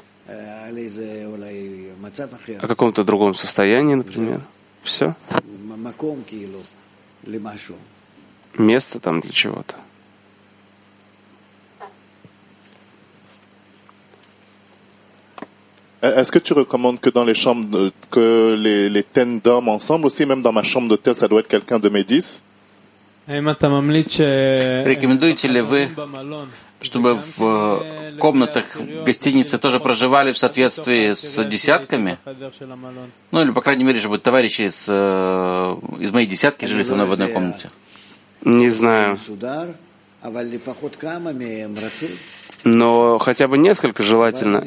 о каком-то другом состоянии, например. Все. Место там для чего-то. Est-ce que tu recommandes que dans les chambres, de, que les, les ten dorment ensemble aussi, même dans ma chambre d'hôtel, ça doit être quelqu'un de mes dix? Рекомендуете ли вы, чтобы в комнатах гостиницы тоже проживали в соответствии с десятками? Ну или, по крайней мере, чтобы товарищи из, из моей десятки жили со мной в одной комнате? Не знаю. Но хотя бы несколько желательно.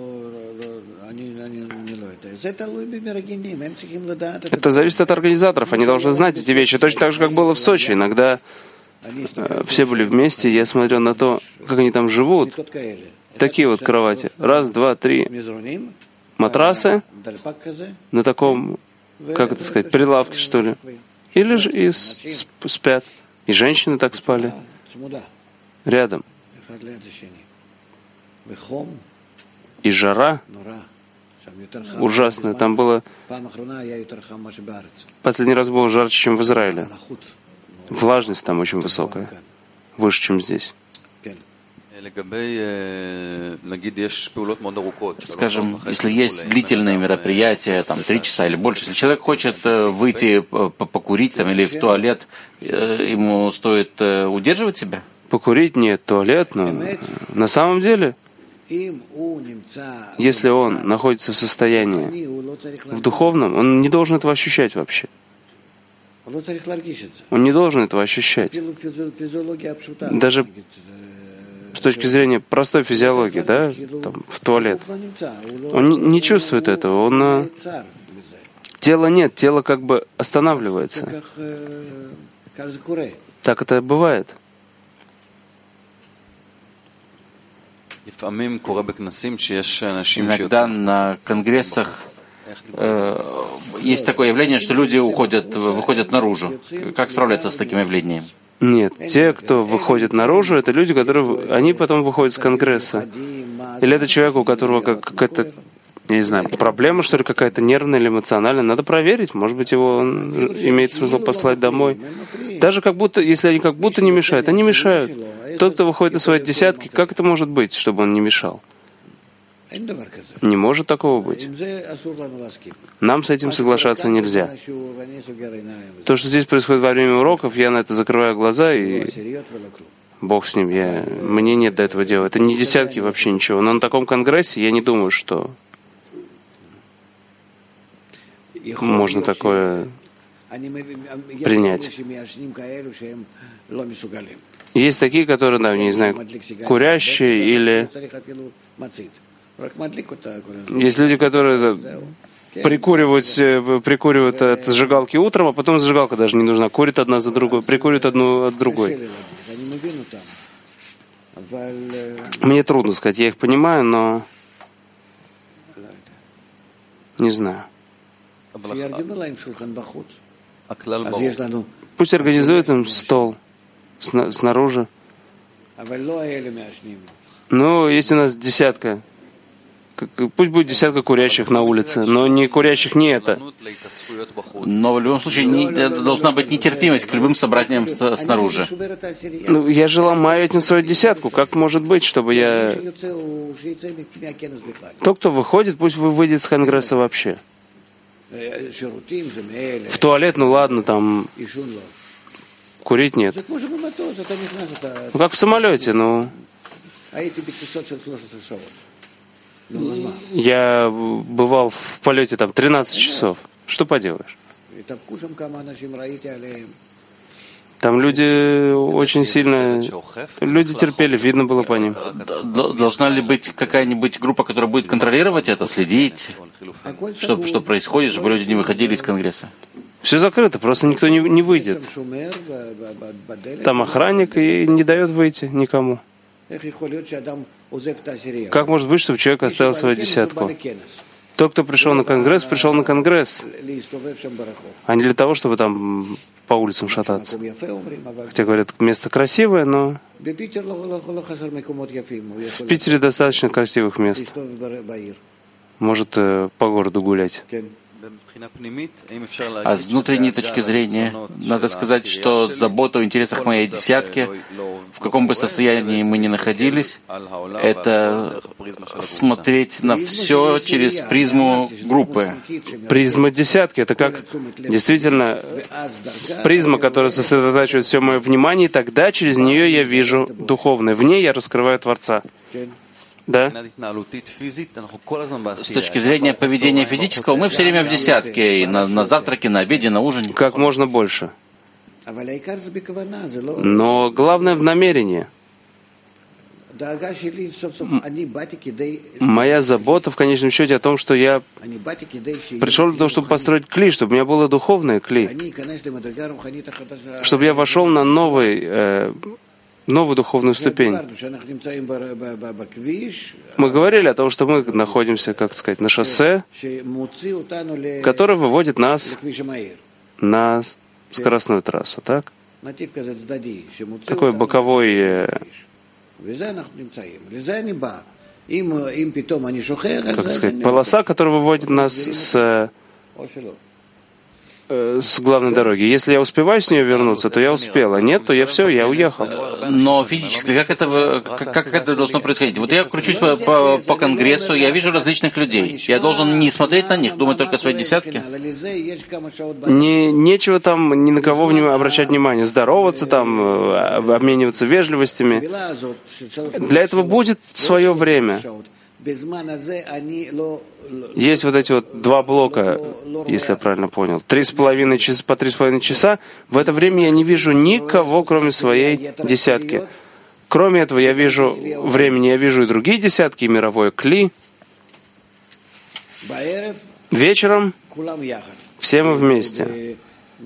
Это зависит от организаторов. Они должны знать эти вещи. Точно так же, как было в Сочи. Иногда э, все были вместе, я смотрел на то, как они там живут. Такие вот кровати. Раз, два, три матрасы на таком, как это сказать, прилавке, что ли. Или же и спят. И женщины так спали. Рядом. И жара ужасная. Там было... Последний раз было жарче, чем в Израиле. Влажность там очень высокая. Выше, чем здесь. Скажем, если есть длительные мероприятия, там, три часа или больше, если человек хочет выйти покурить там, или в туалет, ему стоит удерживать себя? Покурить нет, туалет, но на самом деле... Если он находится в состоянии в духовном, он не должен этого ощущать вообще. Он не должен этого ощущать. Даже с точки зрения простой физиологии, да, там, в туалет. Он не, не чувствует этого. Он, тела нет, тело как бы останавливается. Так это бывает. Иногда на конгрессах э, есть такое явление, что люди уходят, выходят наружу. Как справляться с таким явлением? Нет, те, кто выходит наружу, это люди, которые они потом выходят с конгресса. Или это человек, у которого какая-то, я не знаю, проблема, что ли, какая-то нервная или эмоциональная. Надо проверить, может быть, его имеет смысл послать домой. Даже как будто, если они как будто не мешают, они мешают. Тот, кто выходит из своей десятки, как это может быть, чтобы он не мешал? Не может такого быть. Нам с этим соглашаться нельзя. То, что здесь происходит во время уроков, я на это закрываю глаза, и Бог с ним. Я... Мне нет до этого дела. Это не десятки вообще ничего. Но на таком конгрессе я не думаю, что можно такое принять. Есть такие, которые, да, не знаю, курящие или... Есть люди, которые прикуривают, прикуривают от зажигалки утром, а потом зажигалка даже не нужна. Курят одна за другой, прикуривают одну от другой. Мне трудно сказать, я их понимаю, но не знаю. Пусть организуют им стол снаружи. Ну, есть у нас десятка. Пусть будет десятка курящих на улице, но не курящих не это. Но в любом случае не, должна быть нетерпимость к любым собраниям снаружи. Ну, я же ломаю этим свою десятку. Как может быть, чтобы я... Тот, кто выходит, пусть выйдет с Конгресса вообще. В туалет, ну ладно, там... Курить нет. Ну, как в самолете, ну... Я бывал в полете там тринадцать часов. Что поделаешь? Там люди очень сильно... Люди терпели, видно было по ним. Должна ли быть какая-нибудь группа, которая будет контролировать это, следить, что, что происходит, чтобы люди не выходили из Конгресса? Все закрыто, просто никто не, не выйдет. Там охранник и не дает выйти никому. Как может быть, чтобы человек оставил свою десятку? Тот, кто пришел на Конгресс, пришел на Конгресс, а не для того, чтобы там по улицам шататься. Хотя говорят, место красивое, но в Питере достаточно красивых мест. Может по городу гулять. А с внутренней точки зрения, надо сказать, что забота о интересах моей десятки, в каком бы состоянии мы ни находились, это смотреть на все через призму группы. Призма десятки — это как действительно призма, которая сосредотачивает все мое внимание, и тогда через нее я вижу духовное. В ней я раскрываю Творца. Да? С точки зрения поведения физического, мы все время в десятке, и на, на завтраке, на обеде, на ужине. Как можно больше. Но главное в намерении. Моя забота в конечном счете о том, что я пришел для того, чтобы построить кли, чтобы у меня было духовное кли, чтобы я вошел на новый э, новую духовную ступень. Мы говорили о том, что мы находимся, как сказать, на шоссе, которое выводит нас на скоростную трассу, так? Такой боковой, как сказать, полоса, которая выводит нас с с главной дороги. Если я успеваю с нее вернуться, то я успел, а нет, то я все, я уехал. Но физически, как это, как, как это должно происходить? Вот я кручусь по, по, по Конгрессу, я вижу различных людей. Я должен не смотреть на них, думать только о своей десятке? Не, нечего там ни на кого обращать внимание, здороваться там, обмениваться вежливостями. Для этого будет свое время. Есть вот эти вот два блока, если я правильно понял, три с половиной часа, по три с половиной часа. В это время я не вижу никого, кроме своей десятки. Кроме этого, я вижу времени, я вижу и другие десятки, и мировое кли. Вечером все мы вместе.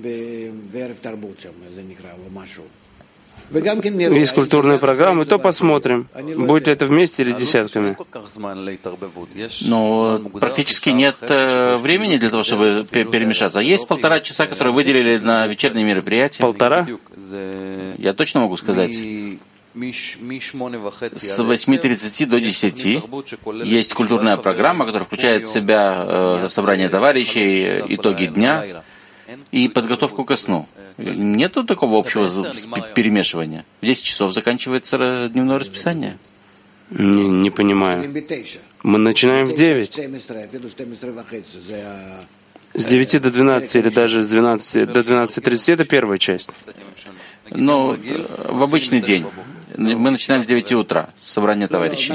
Есть культурные программы, то посмотрим, будет ли это вместе или десятками. Но практически нет э, времени для того, чтобы перемешаться. Есть полтора часа, которые выделили на вечерние мероприятия. Полтора? Я точно могу сказать. С восьми тридцати до десяти есть культурная программа, которая включает в себя э, собрание товарищей, итоги дня и подготовку ко сну. Нету такого общего перемешивания. В десять часов заканчивается дневное расписание. Не, не понимаю. Мы начинаем в девять. С девяти до двенадцати или даже с двенадцати до двенадцати тридцати это первая часть. Но в обычный день. Мы начинаем с девяти утра, с собрания товарищей.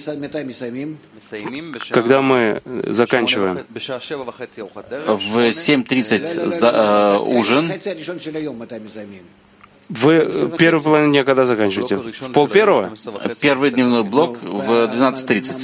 Когда мы заканчиваем? В семь тридцать за, э, ужин. Вы первую половину дня когда заканчиваете? В пол первого? Первый дневной блок в двенадцать тридцать.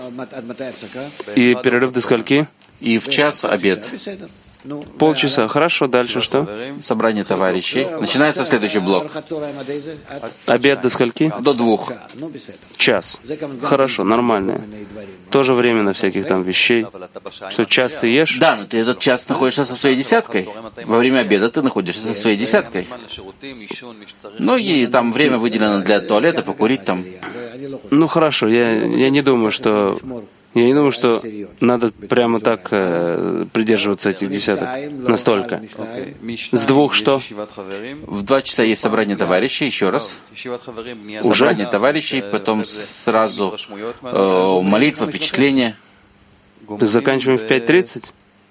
И перерыв до скольки? И в час обед. Полчаса. Хорошо. Дальше что? Собрание товарищей. Начинается следующий блок. Обед до скольки? До двух. Час. Хорошо, нормально. Тоже время на всяких там вещей. Что, час ты ешь? Да, но ты этот час находишься со своей десяткой. Во время обеда ты находишься со своей десяткой. Ну и там время выделено для туалета, покурить там. Ну хорошо, я, я не думаю, что я не думаю, что надо прямо так э, придерживаться этих десяток настолько. С двух что? В два часа есть собрание товарищей, еще раз. Собрание товарищей, потом сразу э, молитва, впечатление. Заканчиваем в пять тридцать?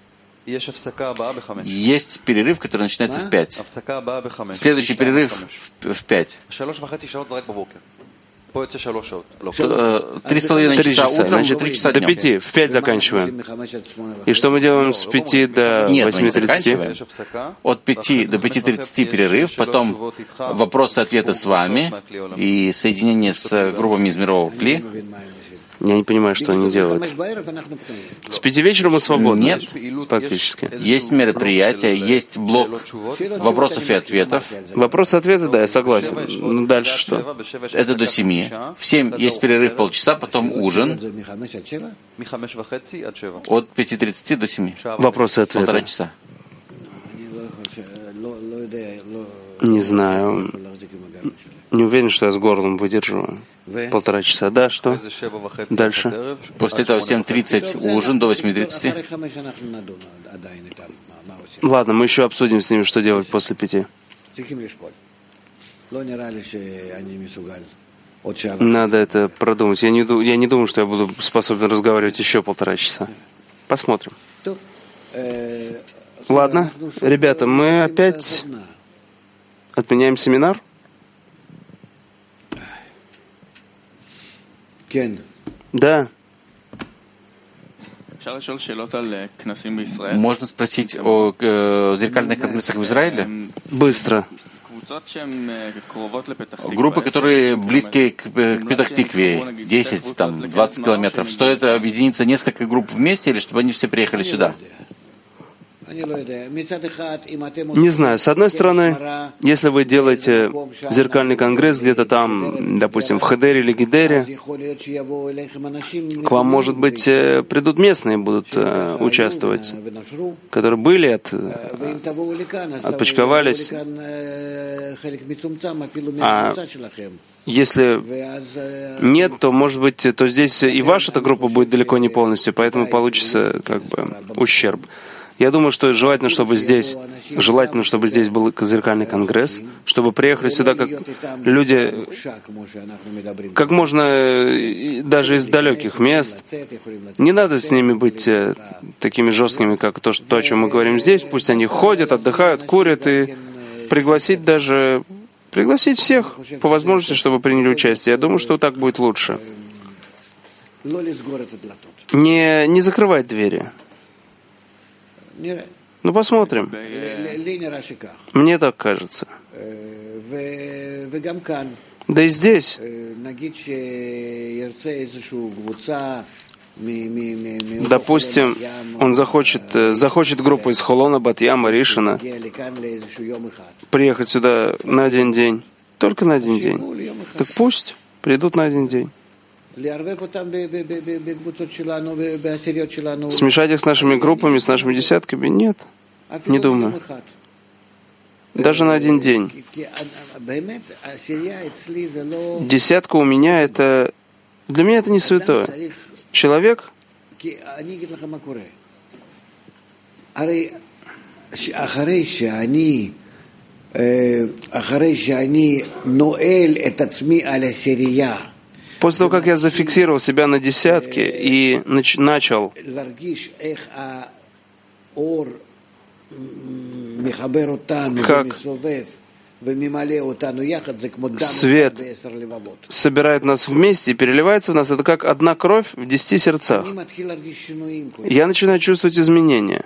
Есть перерыв, который начинается в пять. Следующий перерыв в пять. Три с половиной часа утром, значит, три часа до днем. пяти, в пять заканчиваем. И что мы делаем с пяти до восьми тридцати? От пяти до пяти тридцати перерыв, потом вопросы-ответы с вами и соединение с группами из мирового Кли. Я не понимаю, что они делают. С пяти вечера мы свободны? Нет, практически. Есть мероприятия, есть блок вопросов и ответов. Вопросы-ответы, да, я согласен. Ну, дальше что? Это до семи. В семь есть перерыв полчаса, потом ужин. От пяти тридцати до семи. Вопросы-ответы. Полтора часа. Не знаю. Не уверен, что я с горлом выдержу. Полтора часа. Да, что? Дальше. После этого в семь тридцать ужин до восьми тридцати. Ладно, мы еще обсудим с ними, что делать после пяти. Надо это продумать. Я не, я не думаю, что я буду способен разговаривать еще полтора часа. Посмотрим. Ладно, ребята, мы опять отменяем семинар? Да. Можно спросить о э, зеркальных конгрессах в Израиле? Быстро. Группы, которые близкие к, к Петах-Тикве, десять, там, двадцать километров, стоит объединиться несколько групп вместе, или чтобы они все приехали сюда? Не знаю. С одной стороны, если вы делаете зеркальный конгресс где-то там, допустим, в Хедере или Гидере, к вам, может быть, придут местные, будут э, участвовать, которые были, от, отпочковались. А если нет, то, может быть, то здесь и ваша-то группа будет далеко не полностью, поэтому получится как бы ущерб. Я думаю, что желательно, чтобы здесь, желательно, чтобы здесь был зеркальный конгресс, чтобы приехали сюда как люди, как можно даже из далеких мест. Не надо с ними быть такими жесткими, как то, что, то, о чем мы говорим здесь. Пусть они ходят, отдыхают, курят, и пригласить даже, пригласить всех по возможности, чтобы приняли участие. Я думаю, что так будет лучше. Не, не закрывать двери. Ну, посмотрим. Мне так кажется. Да и здесь. Допустим, он захочет, захочет группу из Холона, Бат-Яма, Ришина приехать сюда на один день. Только на один день. Так пусть придут на один день. Смешать их с нашими группами, с нашими десятками? Нет, не думаю. Даже на один день. Десятка у меня это... Для меня это не святое. Человек... После того, как я зафиксировал себя на десятке и нач- начал как свет собирает нас вместе и переливается в нас, это как одна кровь в десяти сердцах. Я начинаю чувствовать изменения.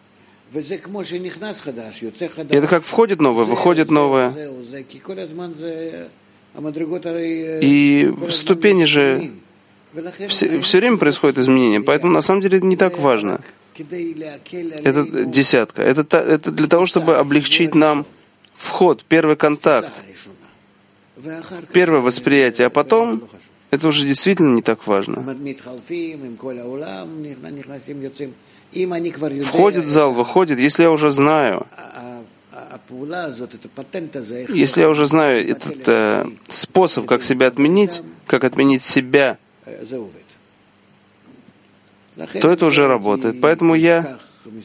Это как входит новое, выходит новое. И в ступени же все, все время происходит изменение, поэтому на самом деле это не так важно. Это десятка. Это, это для того, чтобы облегчить нам вход, первый контакт, первое восприятие, а потом это уже действительно не так важно. Входит в зал, выходит, если я уже знаю, если я уже знаю этот э, способ, как себя отменить, как отменить себя, то это уже работает. Поэтому я...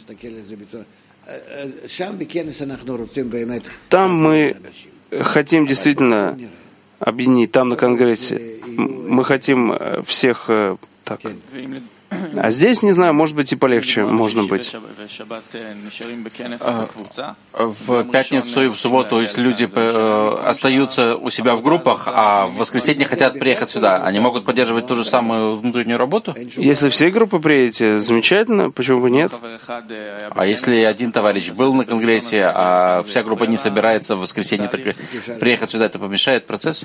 Там мы хотим действительно объединить, там на Конгрессе. Мы хотим всех так. А здесь, не знаю, может быть и полегче, можно быть. В пятницу и в субботу, если люди остаются у себя в группах, а в воскресенье хотят приехать сюда, они могут поддерживать ту же самую внутреннюю работу? Если все группы приедете, замечательно, почему бы нет? А если один товарищ был на Конгрессе, а вся группа не собирается в воскресенье, так приехать сюда, это помешает процессу?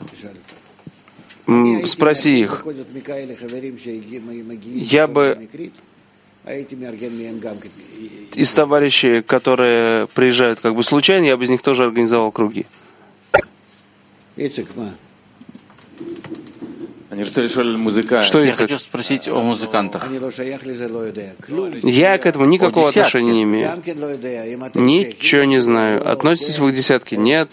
Спроси их. Я бы из товарищей, которые приезжают как бы случайно, я бы из них тоже организовал круги. Что я хочу спросить о музыкантах. Я к этому никакого отношения не имею. Ничего не знаю. Относитесь вы к десятке? Нет.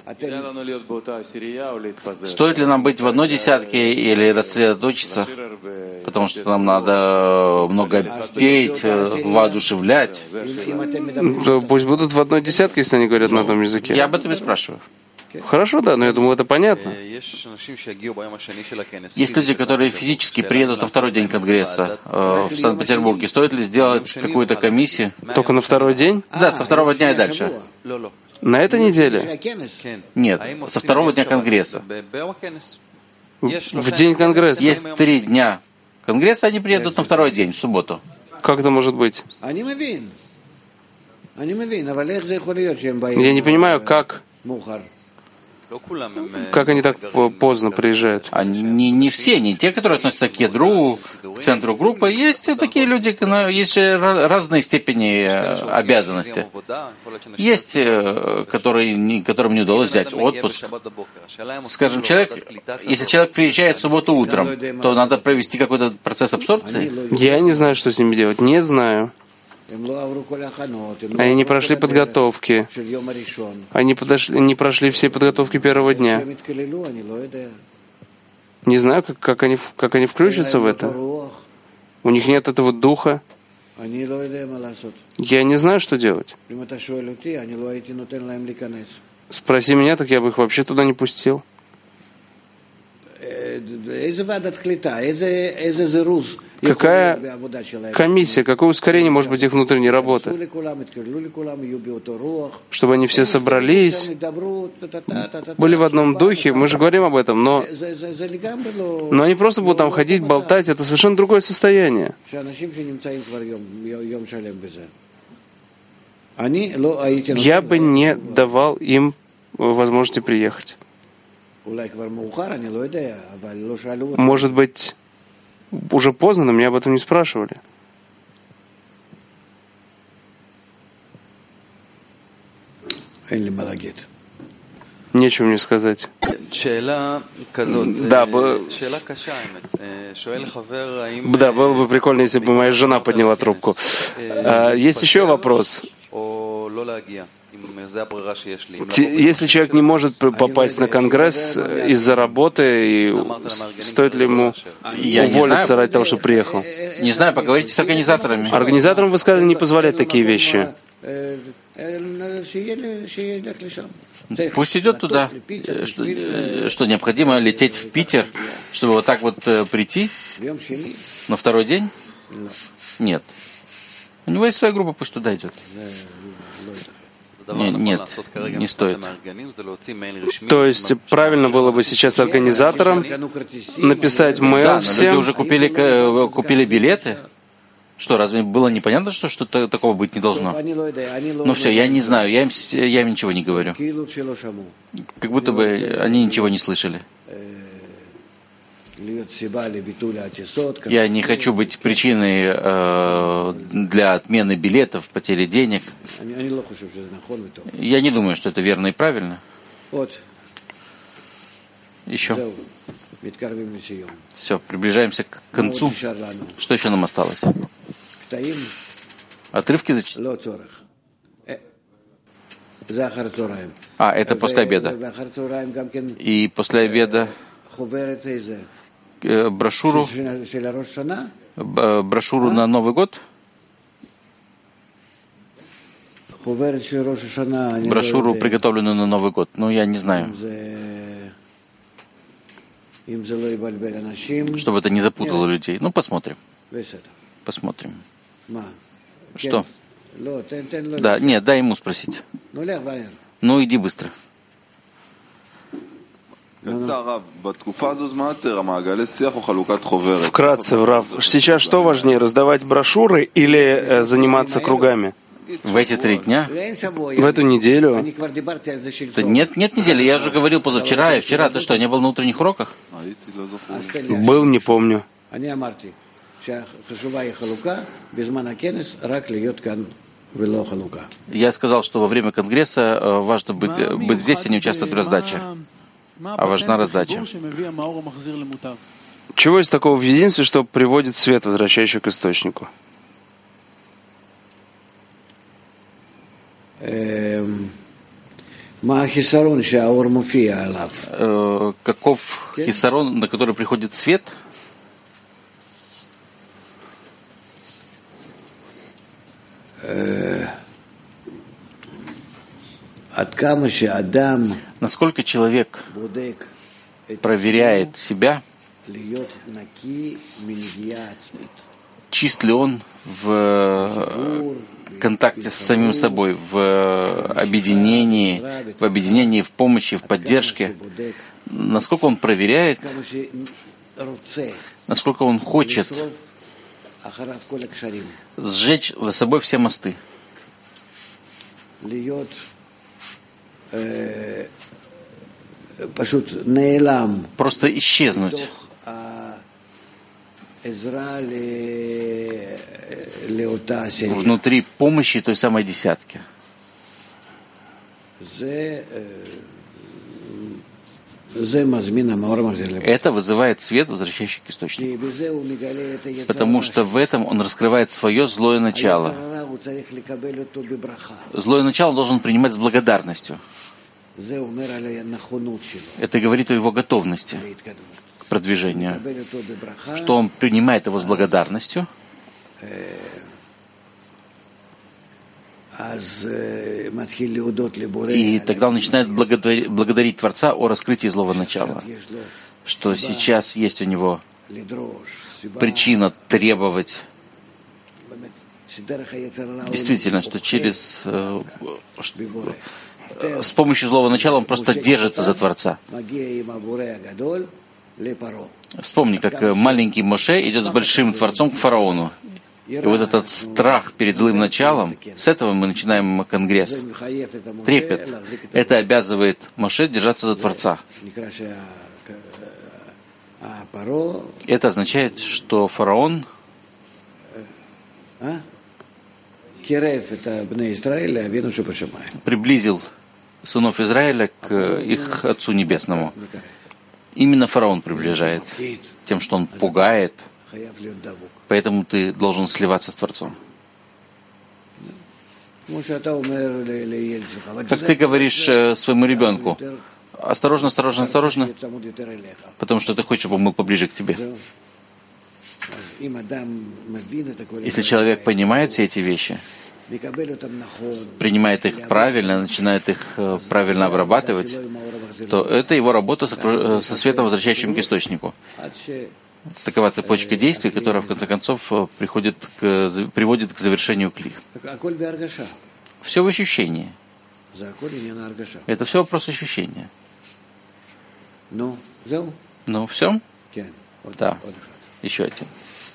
Стоит ли нам быть в одной десятке или рассредоточиться? Потому что нам надо много петь, воодушевлять. Да, пусть будут в одной десятке, если они говорят на одном языке. Я об этом и спрашиваю. Хорошо, да, но я думаю, это понятно. Есть люди, которые физически приедут на второй день Конгресса э, в Санкт-Петербурге. Стоит ли сделать какую-то комиссию? Только на второй день? Да, со второго дня и дальше. На этой неделе? Нет, со второго дня Конгресса. В день Конгресса? Есть три дня Конгресса, они приедут на второй день, в субботу. Как это может быть? Я не понимаю, как... Как они так поздно приезжают? Они не все, не те, которые относятся к ядру, к центру группы. Есть такие люди, есть же разные степени обязанностей. Есть, которые, которым не удалось взять отпуск. Скажем, человек, если человек приезжает в субботу утром, то надо провести какой-то процесс абсорбции. Я не знаю, что с ними делать. Не знаю. Они не прошли подготовки. Они подошли, не прошли все подготовки первого дня. Не знаю, как, как, они, как они включатся в это. У них нет этого духа. Я не знаю, что делать. Спроси меня, так я бы их вообще туда не пустил. Какая комиссия, какое ускорение может быть их внутренней работы? Чтобы они все собрались, были в одном духе, мы же говорим об этом, но, но они просто будут там ходить, болтать, это совершенно другое состояние. Я бы не давал им возможности приехать. Может быть, уже поздно, но меня об этом не спрашивали. Нечего мне сказать. Да, бы... да, было бы прикольно, если бы моя жена подняла трубку. А, есть еще вопрос. Если человек не может попасть на Конгресс из-за работы, и стоит ли ему Я уволиться ради того, чтобы приехал? Не знаю, поговорите с организаторами. Организаторам вы сказали не позволять такие вещи. Пусть идет туда. Что, что необходимо лететь в Питер, чтобы вот так вот прийти на второй день? Нет. У него есть своя группа, пусть туда идет. Нет, нет, не стоит. То есть правильно было бы сейчас организаторам написать мейл да, всем. Люди уже купили, купили билеты. Что, разве было непонятно, что что-то такого быть не должно? Ну все, я не знаю, я им, я им ничего не говорю. Как будто бы они ничего не слышали. Я не хочу быть причиной э, для отмены билетов, потери денег. Я не думаю, что это верно и правильно. Еще. Все, приближаемся к концу. Что еще нам осталось? Отрывки зачитать? А, это после обеда. И после обеда брошюру, брошюру на Новый год? Брошюру, приготовленную на Новый год. Ну, я не знаю. Чтобы это не запутало людей. Ну, посмотрим. Посмотрим. Что? Да, нет, дай ему спросить. Ну, иди быстро. Вкратце, Рав, сейчас что важнее, раздавать брошюры или э, заниматься кругами? В эти три дня? В эту неделю? Да нет, нет недели. Я уже говорил позавчера и вчера. Ты что, не был на утренних уроках? Был, не помню. Я сказал, что во время конгресса важно быть, быть здесь, а не участвовать в раздаче. А важна раздача. Чего есть такого в единстве, что приводит свет, возвращающий к источнику? Каков хисарон, на который приходит свет? Насколько человек проверяет себя, чист ли он в контакте с самим собой, в объединении, в объединении, в помощи, в поддержке, насколько он проверяет, насколько он хочет сжечь за собой все мосты. Просто исчезнуть внутри помощи той самой десятки. Это вызывает свет, возвращающий к источнику. Потому что в этом он раскрывает свое злое начало. Злое начало он должен принимать с благодарностью. Это говорит о его готовности к продвижению. Что он принимает его с благодарностью. И тогда он начинает благодарить, благодарить Творца о раскрытии злого начала. Что сейчас есть у него причина требовать. Действительно, что через с помощью злого начала он просто держится за Творца. Вспомни, как маленький Моше идет с большим Творцом к фараону. И вот этот страх перед злым началом, с этого мы начинаем конгресс. Трепет. Это обязывает Моше держаться за Творца. Это означает, что фараон приблизил сынов Израиля к их Отцу Небесному. Именно фараон приближает тем, что он пугает. Поэтому ты должен сливаться с Творцом. Как ты говоришь своему ребенку, осторожно, осторожно, осторожно, потому что ты хочешь, чтобы он был поближе к тебе. Если человек понимает все эти вещи, принимает их правильно, начинает их правильно обрабатывать, то это его работа со светом, возвращающим к источнику. Такова цепочка действий, которая в конце концов приходит к, приводит к завершению кли. Все в ощущении. Это все вопрос ощущения. Ну, все? Да. Еще один.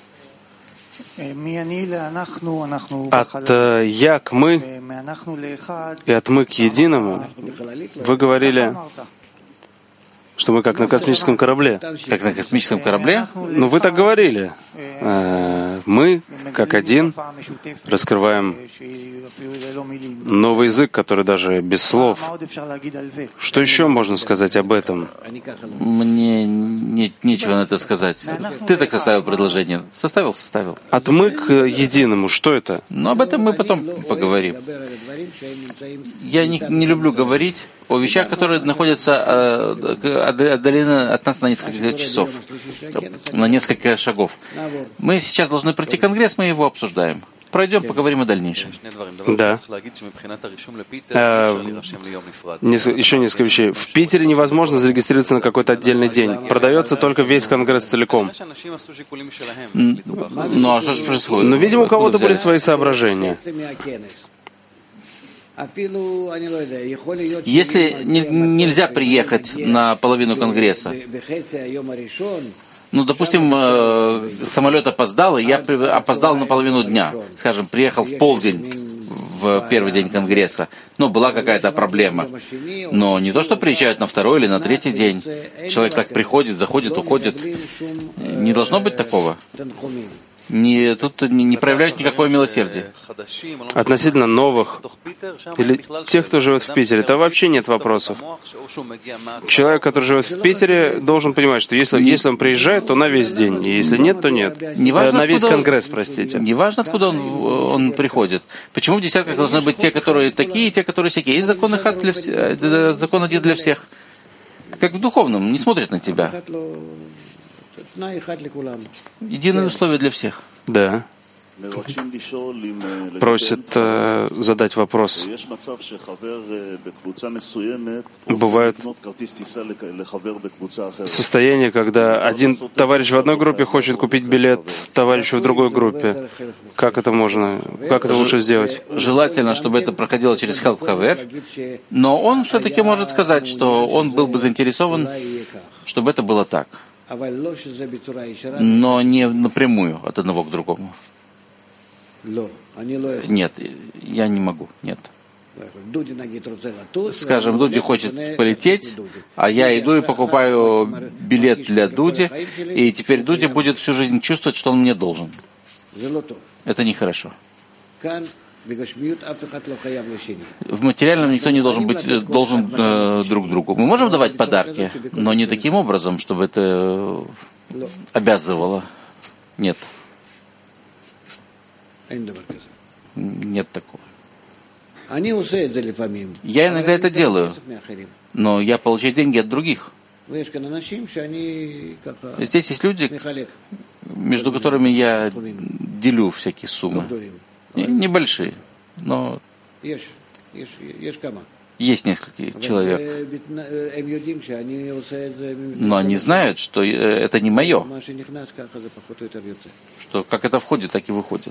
От «я» к «мы» и от «мы» к единому вы говорили, что мы как на космическом корабле. Как на космическом корабле? Ну, вы так говорили. Мы, как один, раскрываем новый язык, который даже без слов. Что еще можно сказать об этом? Мне не, нечего на это сказать. Ты так составил предложение. Составил? Составил. От «мы» к единому. Что это? Ну, об этом мы потом поговорим. Я не, не люблю говорить о вещах, которые находятся отдалены от нас на несколько часов, на несколько шагов. Мы сейчас должны пройти конгресс, мы его обсуждаем. Пройдем, поговорим о дальнейшем. Да. А, несколько, еще несколько вещей. В Питере невозможно зарегистрироваться на какой-то отдельный день. Продается только весь конгресс целиком. Ну а что же происходит? Но, видимо, у кого-то были свои соображения. Если не, нельзя приехать на половину конгресса, ну, допустим, э, самолет опоздал, и я опоздал на половину дня, скажем, приехал в полдень в первый день конгресса, ну, была какая-то проблема. Но не то, что приезжают на второй или на третий день. Человек так приходит, заходит, уходит. Не должно быть такого. Не, тут не, не проявляют никакое милосердие. Относительно новых или тех, кто живет в Питере, то вообще нет вопросов. Человек, который живет в Питере, должен понимать, что если, если он приезжает, то на весь день, и если нет, то нет. Не важно, на весь откуда, конгресс, простите. Не важно, откуда он, он приходит. Почему в десятках должны быть те, которые такие, и те, которые всякие? Есть закон, для, закон один для всех. Как в духовном, не смотрят на тебя. Единое условие для всех. Да. Просят э, задать вопрос. Бывает состояние, когда один товарищ в одной группе хочет купить билет товарищу в другой группе. Как это можно? Как это лучше сделать? Желательно, чтобы это проходило через Help Haver, но он все-таки может сказать, что он был бы заинтересован, чтобы это было так. Но не напрямую от одного к другому. Нет, я не могу, нет. Скажем, Дуди хочет полететь, а я иду и покупаю билет для Дуди, и теперь Дуди будет всю жизнь чувствовать, что он мне должен. Это нехорошо. В материальном никто не должен быть должен э, друг другу. Мы можем давать подарки, но не таким образом, чтобы это обязывало. Нет. Нет такого. Я иногда это делаю, но я получаю деньги от других. Здесь есть люди, между которыми я делю всякие суммы. Небольшие, но есть несколько человек. Но они знают, что это не мое. Что как это входит, так и выходит.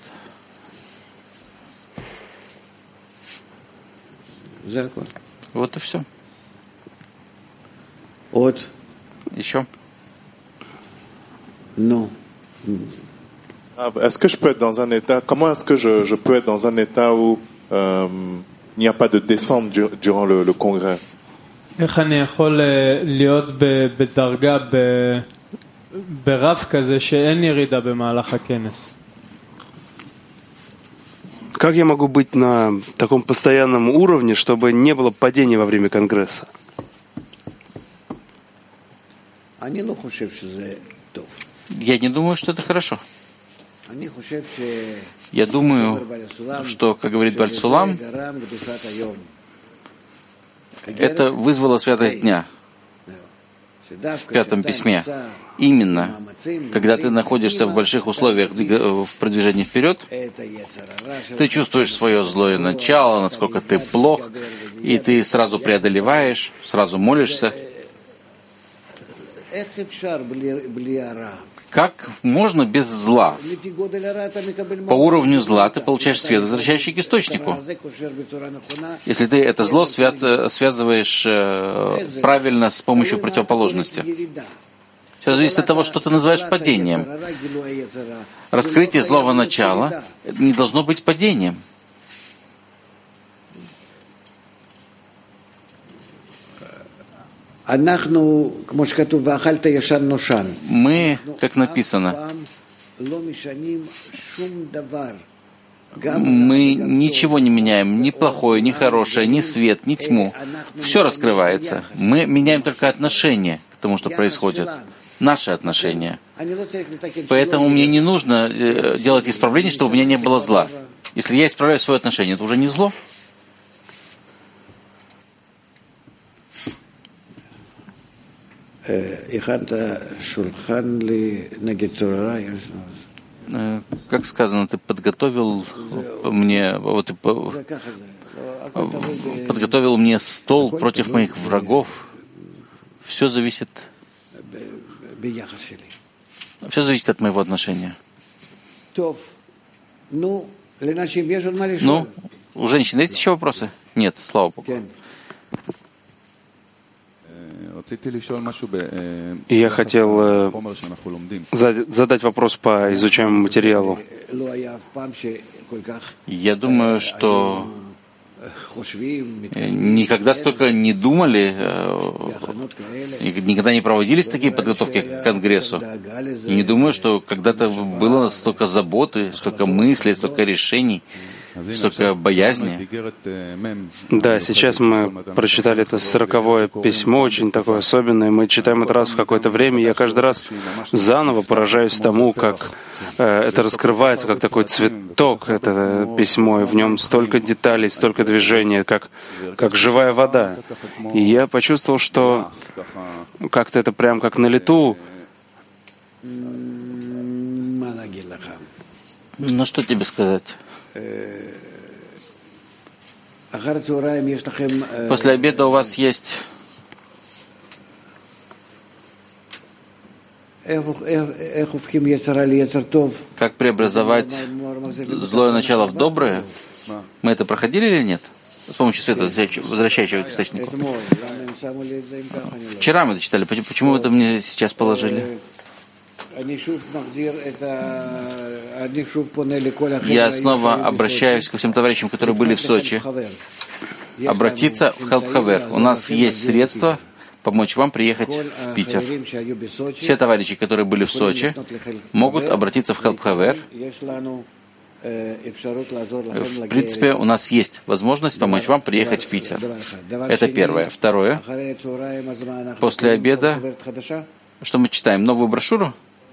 Вот и все. Вот. Еще. Ну. Est-ce que je peux être dans un état, comment est-ce que je, je peux être dans un état où euh, il n'y a pas de descente du, durant le, le congrès? איך אני יכול להיות בדרגה ברף כזה שאין ירידה במהלך הכנס? Как я могу быть на таком постоянном уровне, чтобы не было падения во время конгресса? Я не думаю, что это хорошо. Я думаю, что, как говорит Баль-Сулам, это вызвало святость дня в пятом письме. Именно, когда ты находишься в больших условиях в продвижении вперед, ты чувствуешь свое злое начало, насколько ты плох, и ты сразу преодолеваешь, сразу молишься. Как можно без зла? По уровню зла ты получаешь свет, возвращающий к источнику. Если ты это зло свят, связываешь э, правильно с помощью противоположности. Все зависит от того, что ты называешь падением. Раскрытие злого начала не должно быть падением. Мы, как написано, мы ничего не меняем, ни плохое, ни хорошее, ни свет, ни тьму. Все раскрывается. Мы меняем только отношение к тому, что происходит. Наши отношения. Поэтому мне не нужно делать исправление, чтобы у меня не было зла. Если я исправляю свое отношение, это уже не зло. Как сказано, ты подготовил мне, вот, подготовил мне стол против моих врагов. Все зависит, все зависит от моего отношения. Ну, у женщин есть еще вопросы? Нет, слава Богу. Я хотел задать вопрос по изучаемому материалу. Я думаю, что никогда столько не думали, никогда не проводились такие подготовки к Конгрессу. И не думаю, что когда-то было столько заботы, столько мыслей, столько решений, столько боязни. Да, сейчас мы прочитали это сороковое письмо, очень такое особенное. Мы читаем это раз в какое-то время, и я каждый раз заново поражаюсь тому, как э, это раскрывается, как такой цветок, это письмо, и в нем столько деталей, столько движения, как, как живая вода. И я почувствовал, что как-то это прям как на лету. Ну, что тебе сказать? После обеда у вас есть как преобразовать злое начало в доброе. Мы это проходили или нет? С помощью света, возвращающего к источнику. Вчера мы это читали. Почему вы это мне сейчас положили? Я снова обращаюсь ко всем товарищам, которые были в Сочи, обратиться в Help Haver. У нас есть средства помочь вам приехать в Питер. Все товарищи, которые были в Сочи, могут обратиться в Help Haver. В принципе, у нас есть возможность помочь вам приехать в Питер. Это первое. Второе. После обеда, что мы читаем? Новую брошюру?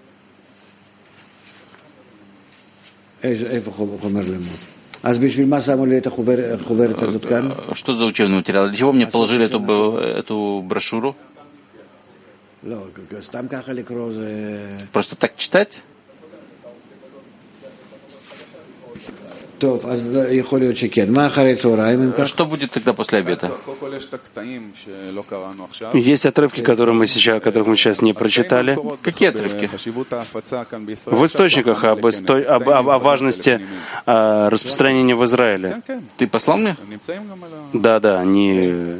Что за учебный материал? Для чего мне положили эту, эту брошюру? Просто так читать? Что будет тогда после обеда? Есть отрывки, которые мы сейчас, которых мы сейчас не прочитали. Какие отрывки? В источниках об, исто... об, об, о важности э, распространения в Израиле. Ты послал мне? Да, да, они...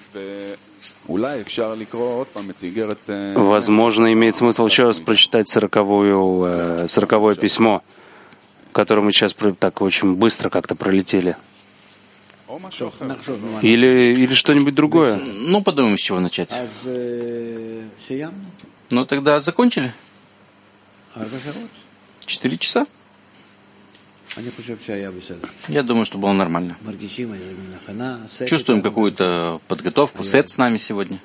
Возможно, имеет смысл еще раз прочитать сороковое, сороковое письмо, которое мы сейчас так очень быстро как-то пролетели. Или, или что-нибудь другое. Ну, подумаем, с чего начать. Ну, тогда закончили? Четыре часа? Я думаю, что было нормально. Чувствуем какую-то подготовку, сет с нами сегодня.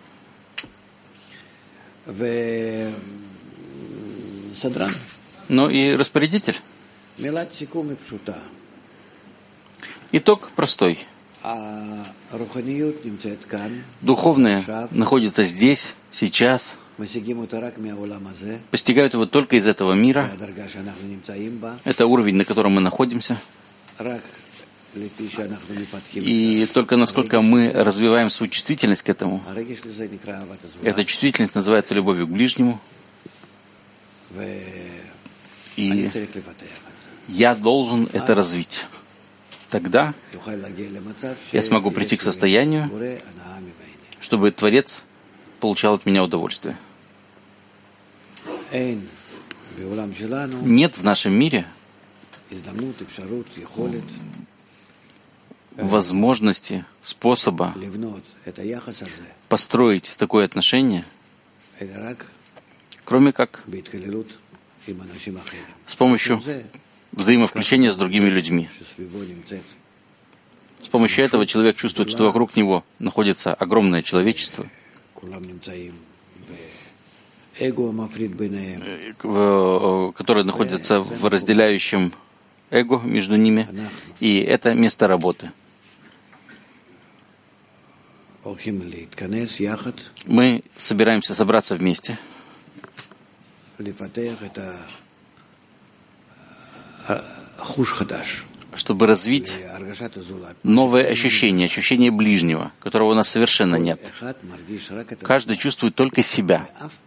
Ну и распорядитель. Итог простой. Духовное находится здесь, сейчас. Постигают его только из этого мира. Это уровень, на котором мы находимся. И только насколько мы развиваем свою чувствительность к этому, эта чувствительность называется любовью к ближнему. И я должен это развить. Тогда я смогу прийти к состоянию, чтобы Творец получал от меня удовольствие. Нет в нашем мире возможности, способа построить такое отношение, кроме как с помощью взаимовключения с другими людьми. С помощью этого человек чувствует, что вокруг него находится огромное человечество, которое находится в разделяющем эго между ними, и это место работы. Мы собираемся собраться вместе, чтобы развить новое ощущение, ощущение ближнего, которого у нас совершенно нет. Каждый чувствует только себя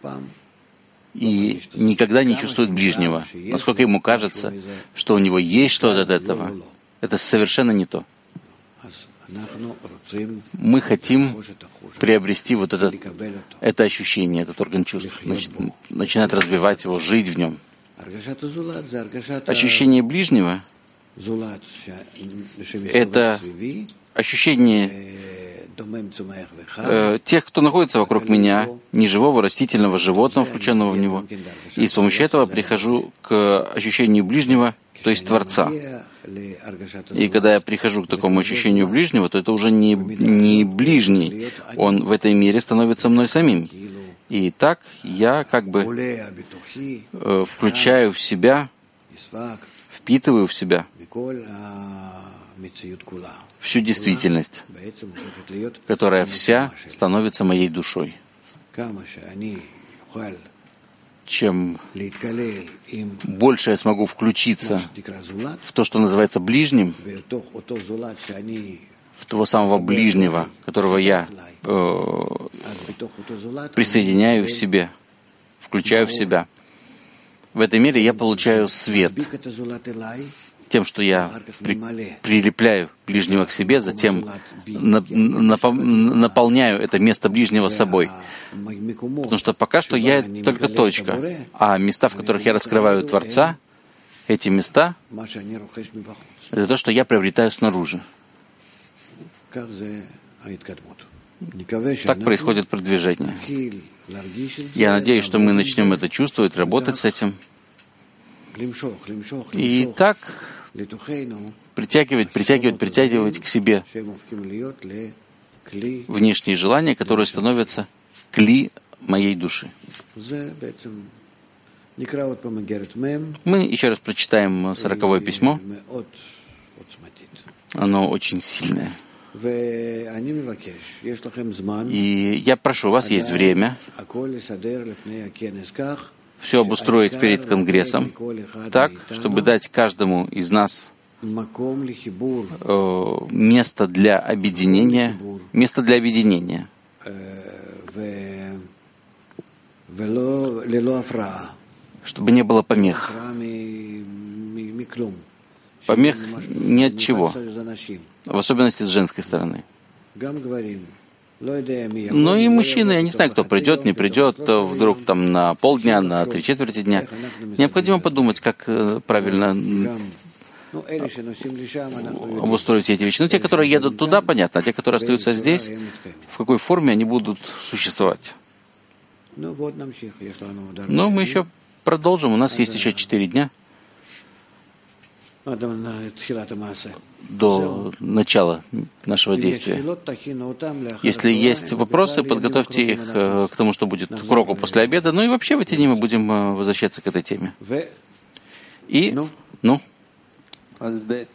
и никогда не чувствует ближнего. Насколько ему кажется, что у него есть что-то от этого, это совершенно не то. Мы хотим приобрести вот это, это ощущение, этот орган чувств, начинать развивать его, жить в нем. Ощущение ближнего — это ощущение э, тех, кто находится вокруг меня, неживого, растительного, животного, включенного в него. И с помощью этого прихожу к ощущению ближнего, то есть Творца. И когда я прихожу к такому ощущению ближнего, то это уже не, не ближний. Он в этой мере становится мной самим. И так я как бы э, включаю в себя, впитываю в себя всю действительность, которая вся становится моей душой. Чем больше я смогу включиться в то, что называется ближним, в того самого ближнего, которого я э, присоединяю в себе, включаю в себя, в этой мере я получаю свет тем, что я при, прилепляю ближнего к себе, затем на, напо, наполняю это место ближнего собой. Потому что пока что я только точка, а места, в которых я раскрываю Творца, эти места — это то, что я приобретаю снаружи. Так происходит продвижение. Я надеюсь, что мы начнем это чувствовать, работать с этим. И так притягивать, притягивать, притягивать к себе внешние желания, которые становятся кли моей души. Мы еще раз прочитаем сороковое письмо. Оно очень сильное. И я прошу вас, есть время, все обустроить перед Конгрессом так, чтобы дать каждому из нас э, место для объединения, место для объединения, чтобы не было помех. Помех ни от чего, в особенности с женской стороны. Ну и мужчины, я не знаю, кто придет, не придет, вдруг там на полдня, на три четверти дня. Необходимо подумать, как правильно обустроить эти вещи. Ну, те, которые едут туда, понятно, а те, которые остаются здесь, в какой форме они будут существовать. Но мы еще продолжим, у нас есть еще четыре дня до начала нашего действия. Если есть вопросы, подготовьте их к тому, что будет к уроку после обеда. Ну и вообще в эти дни мы будем возвращаться к этой теме. И, ну,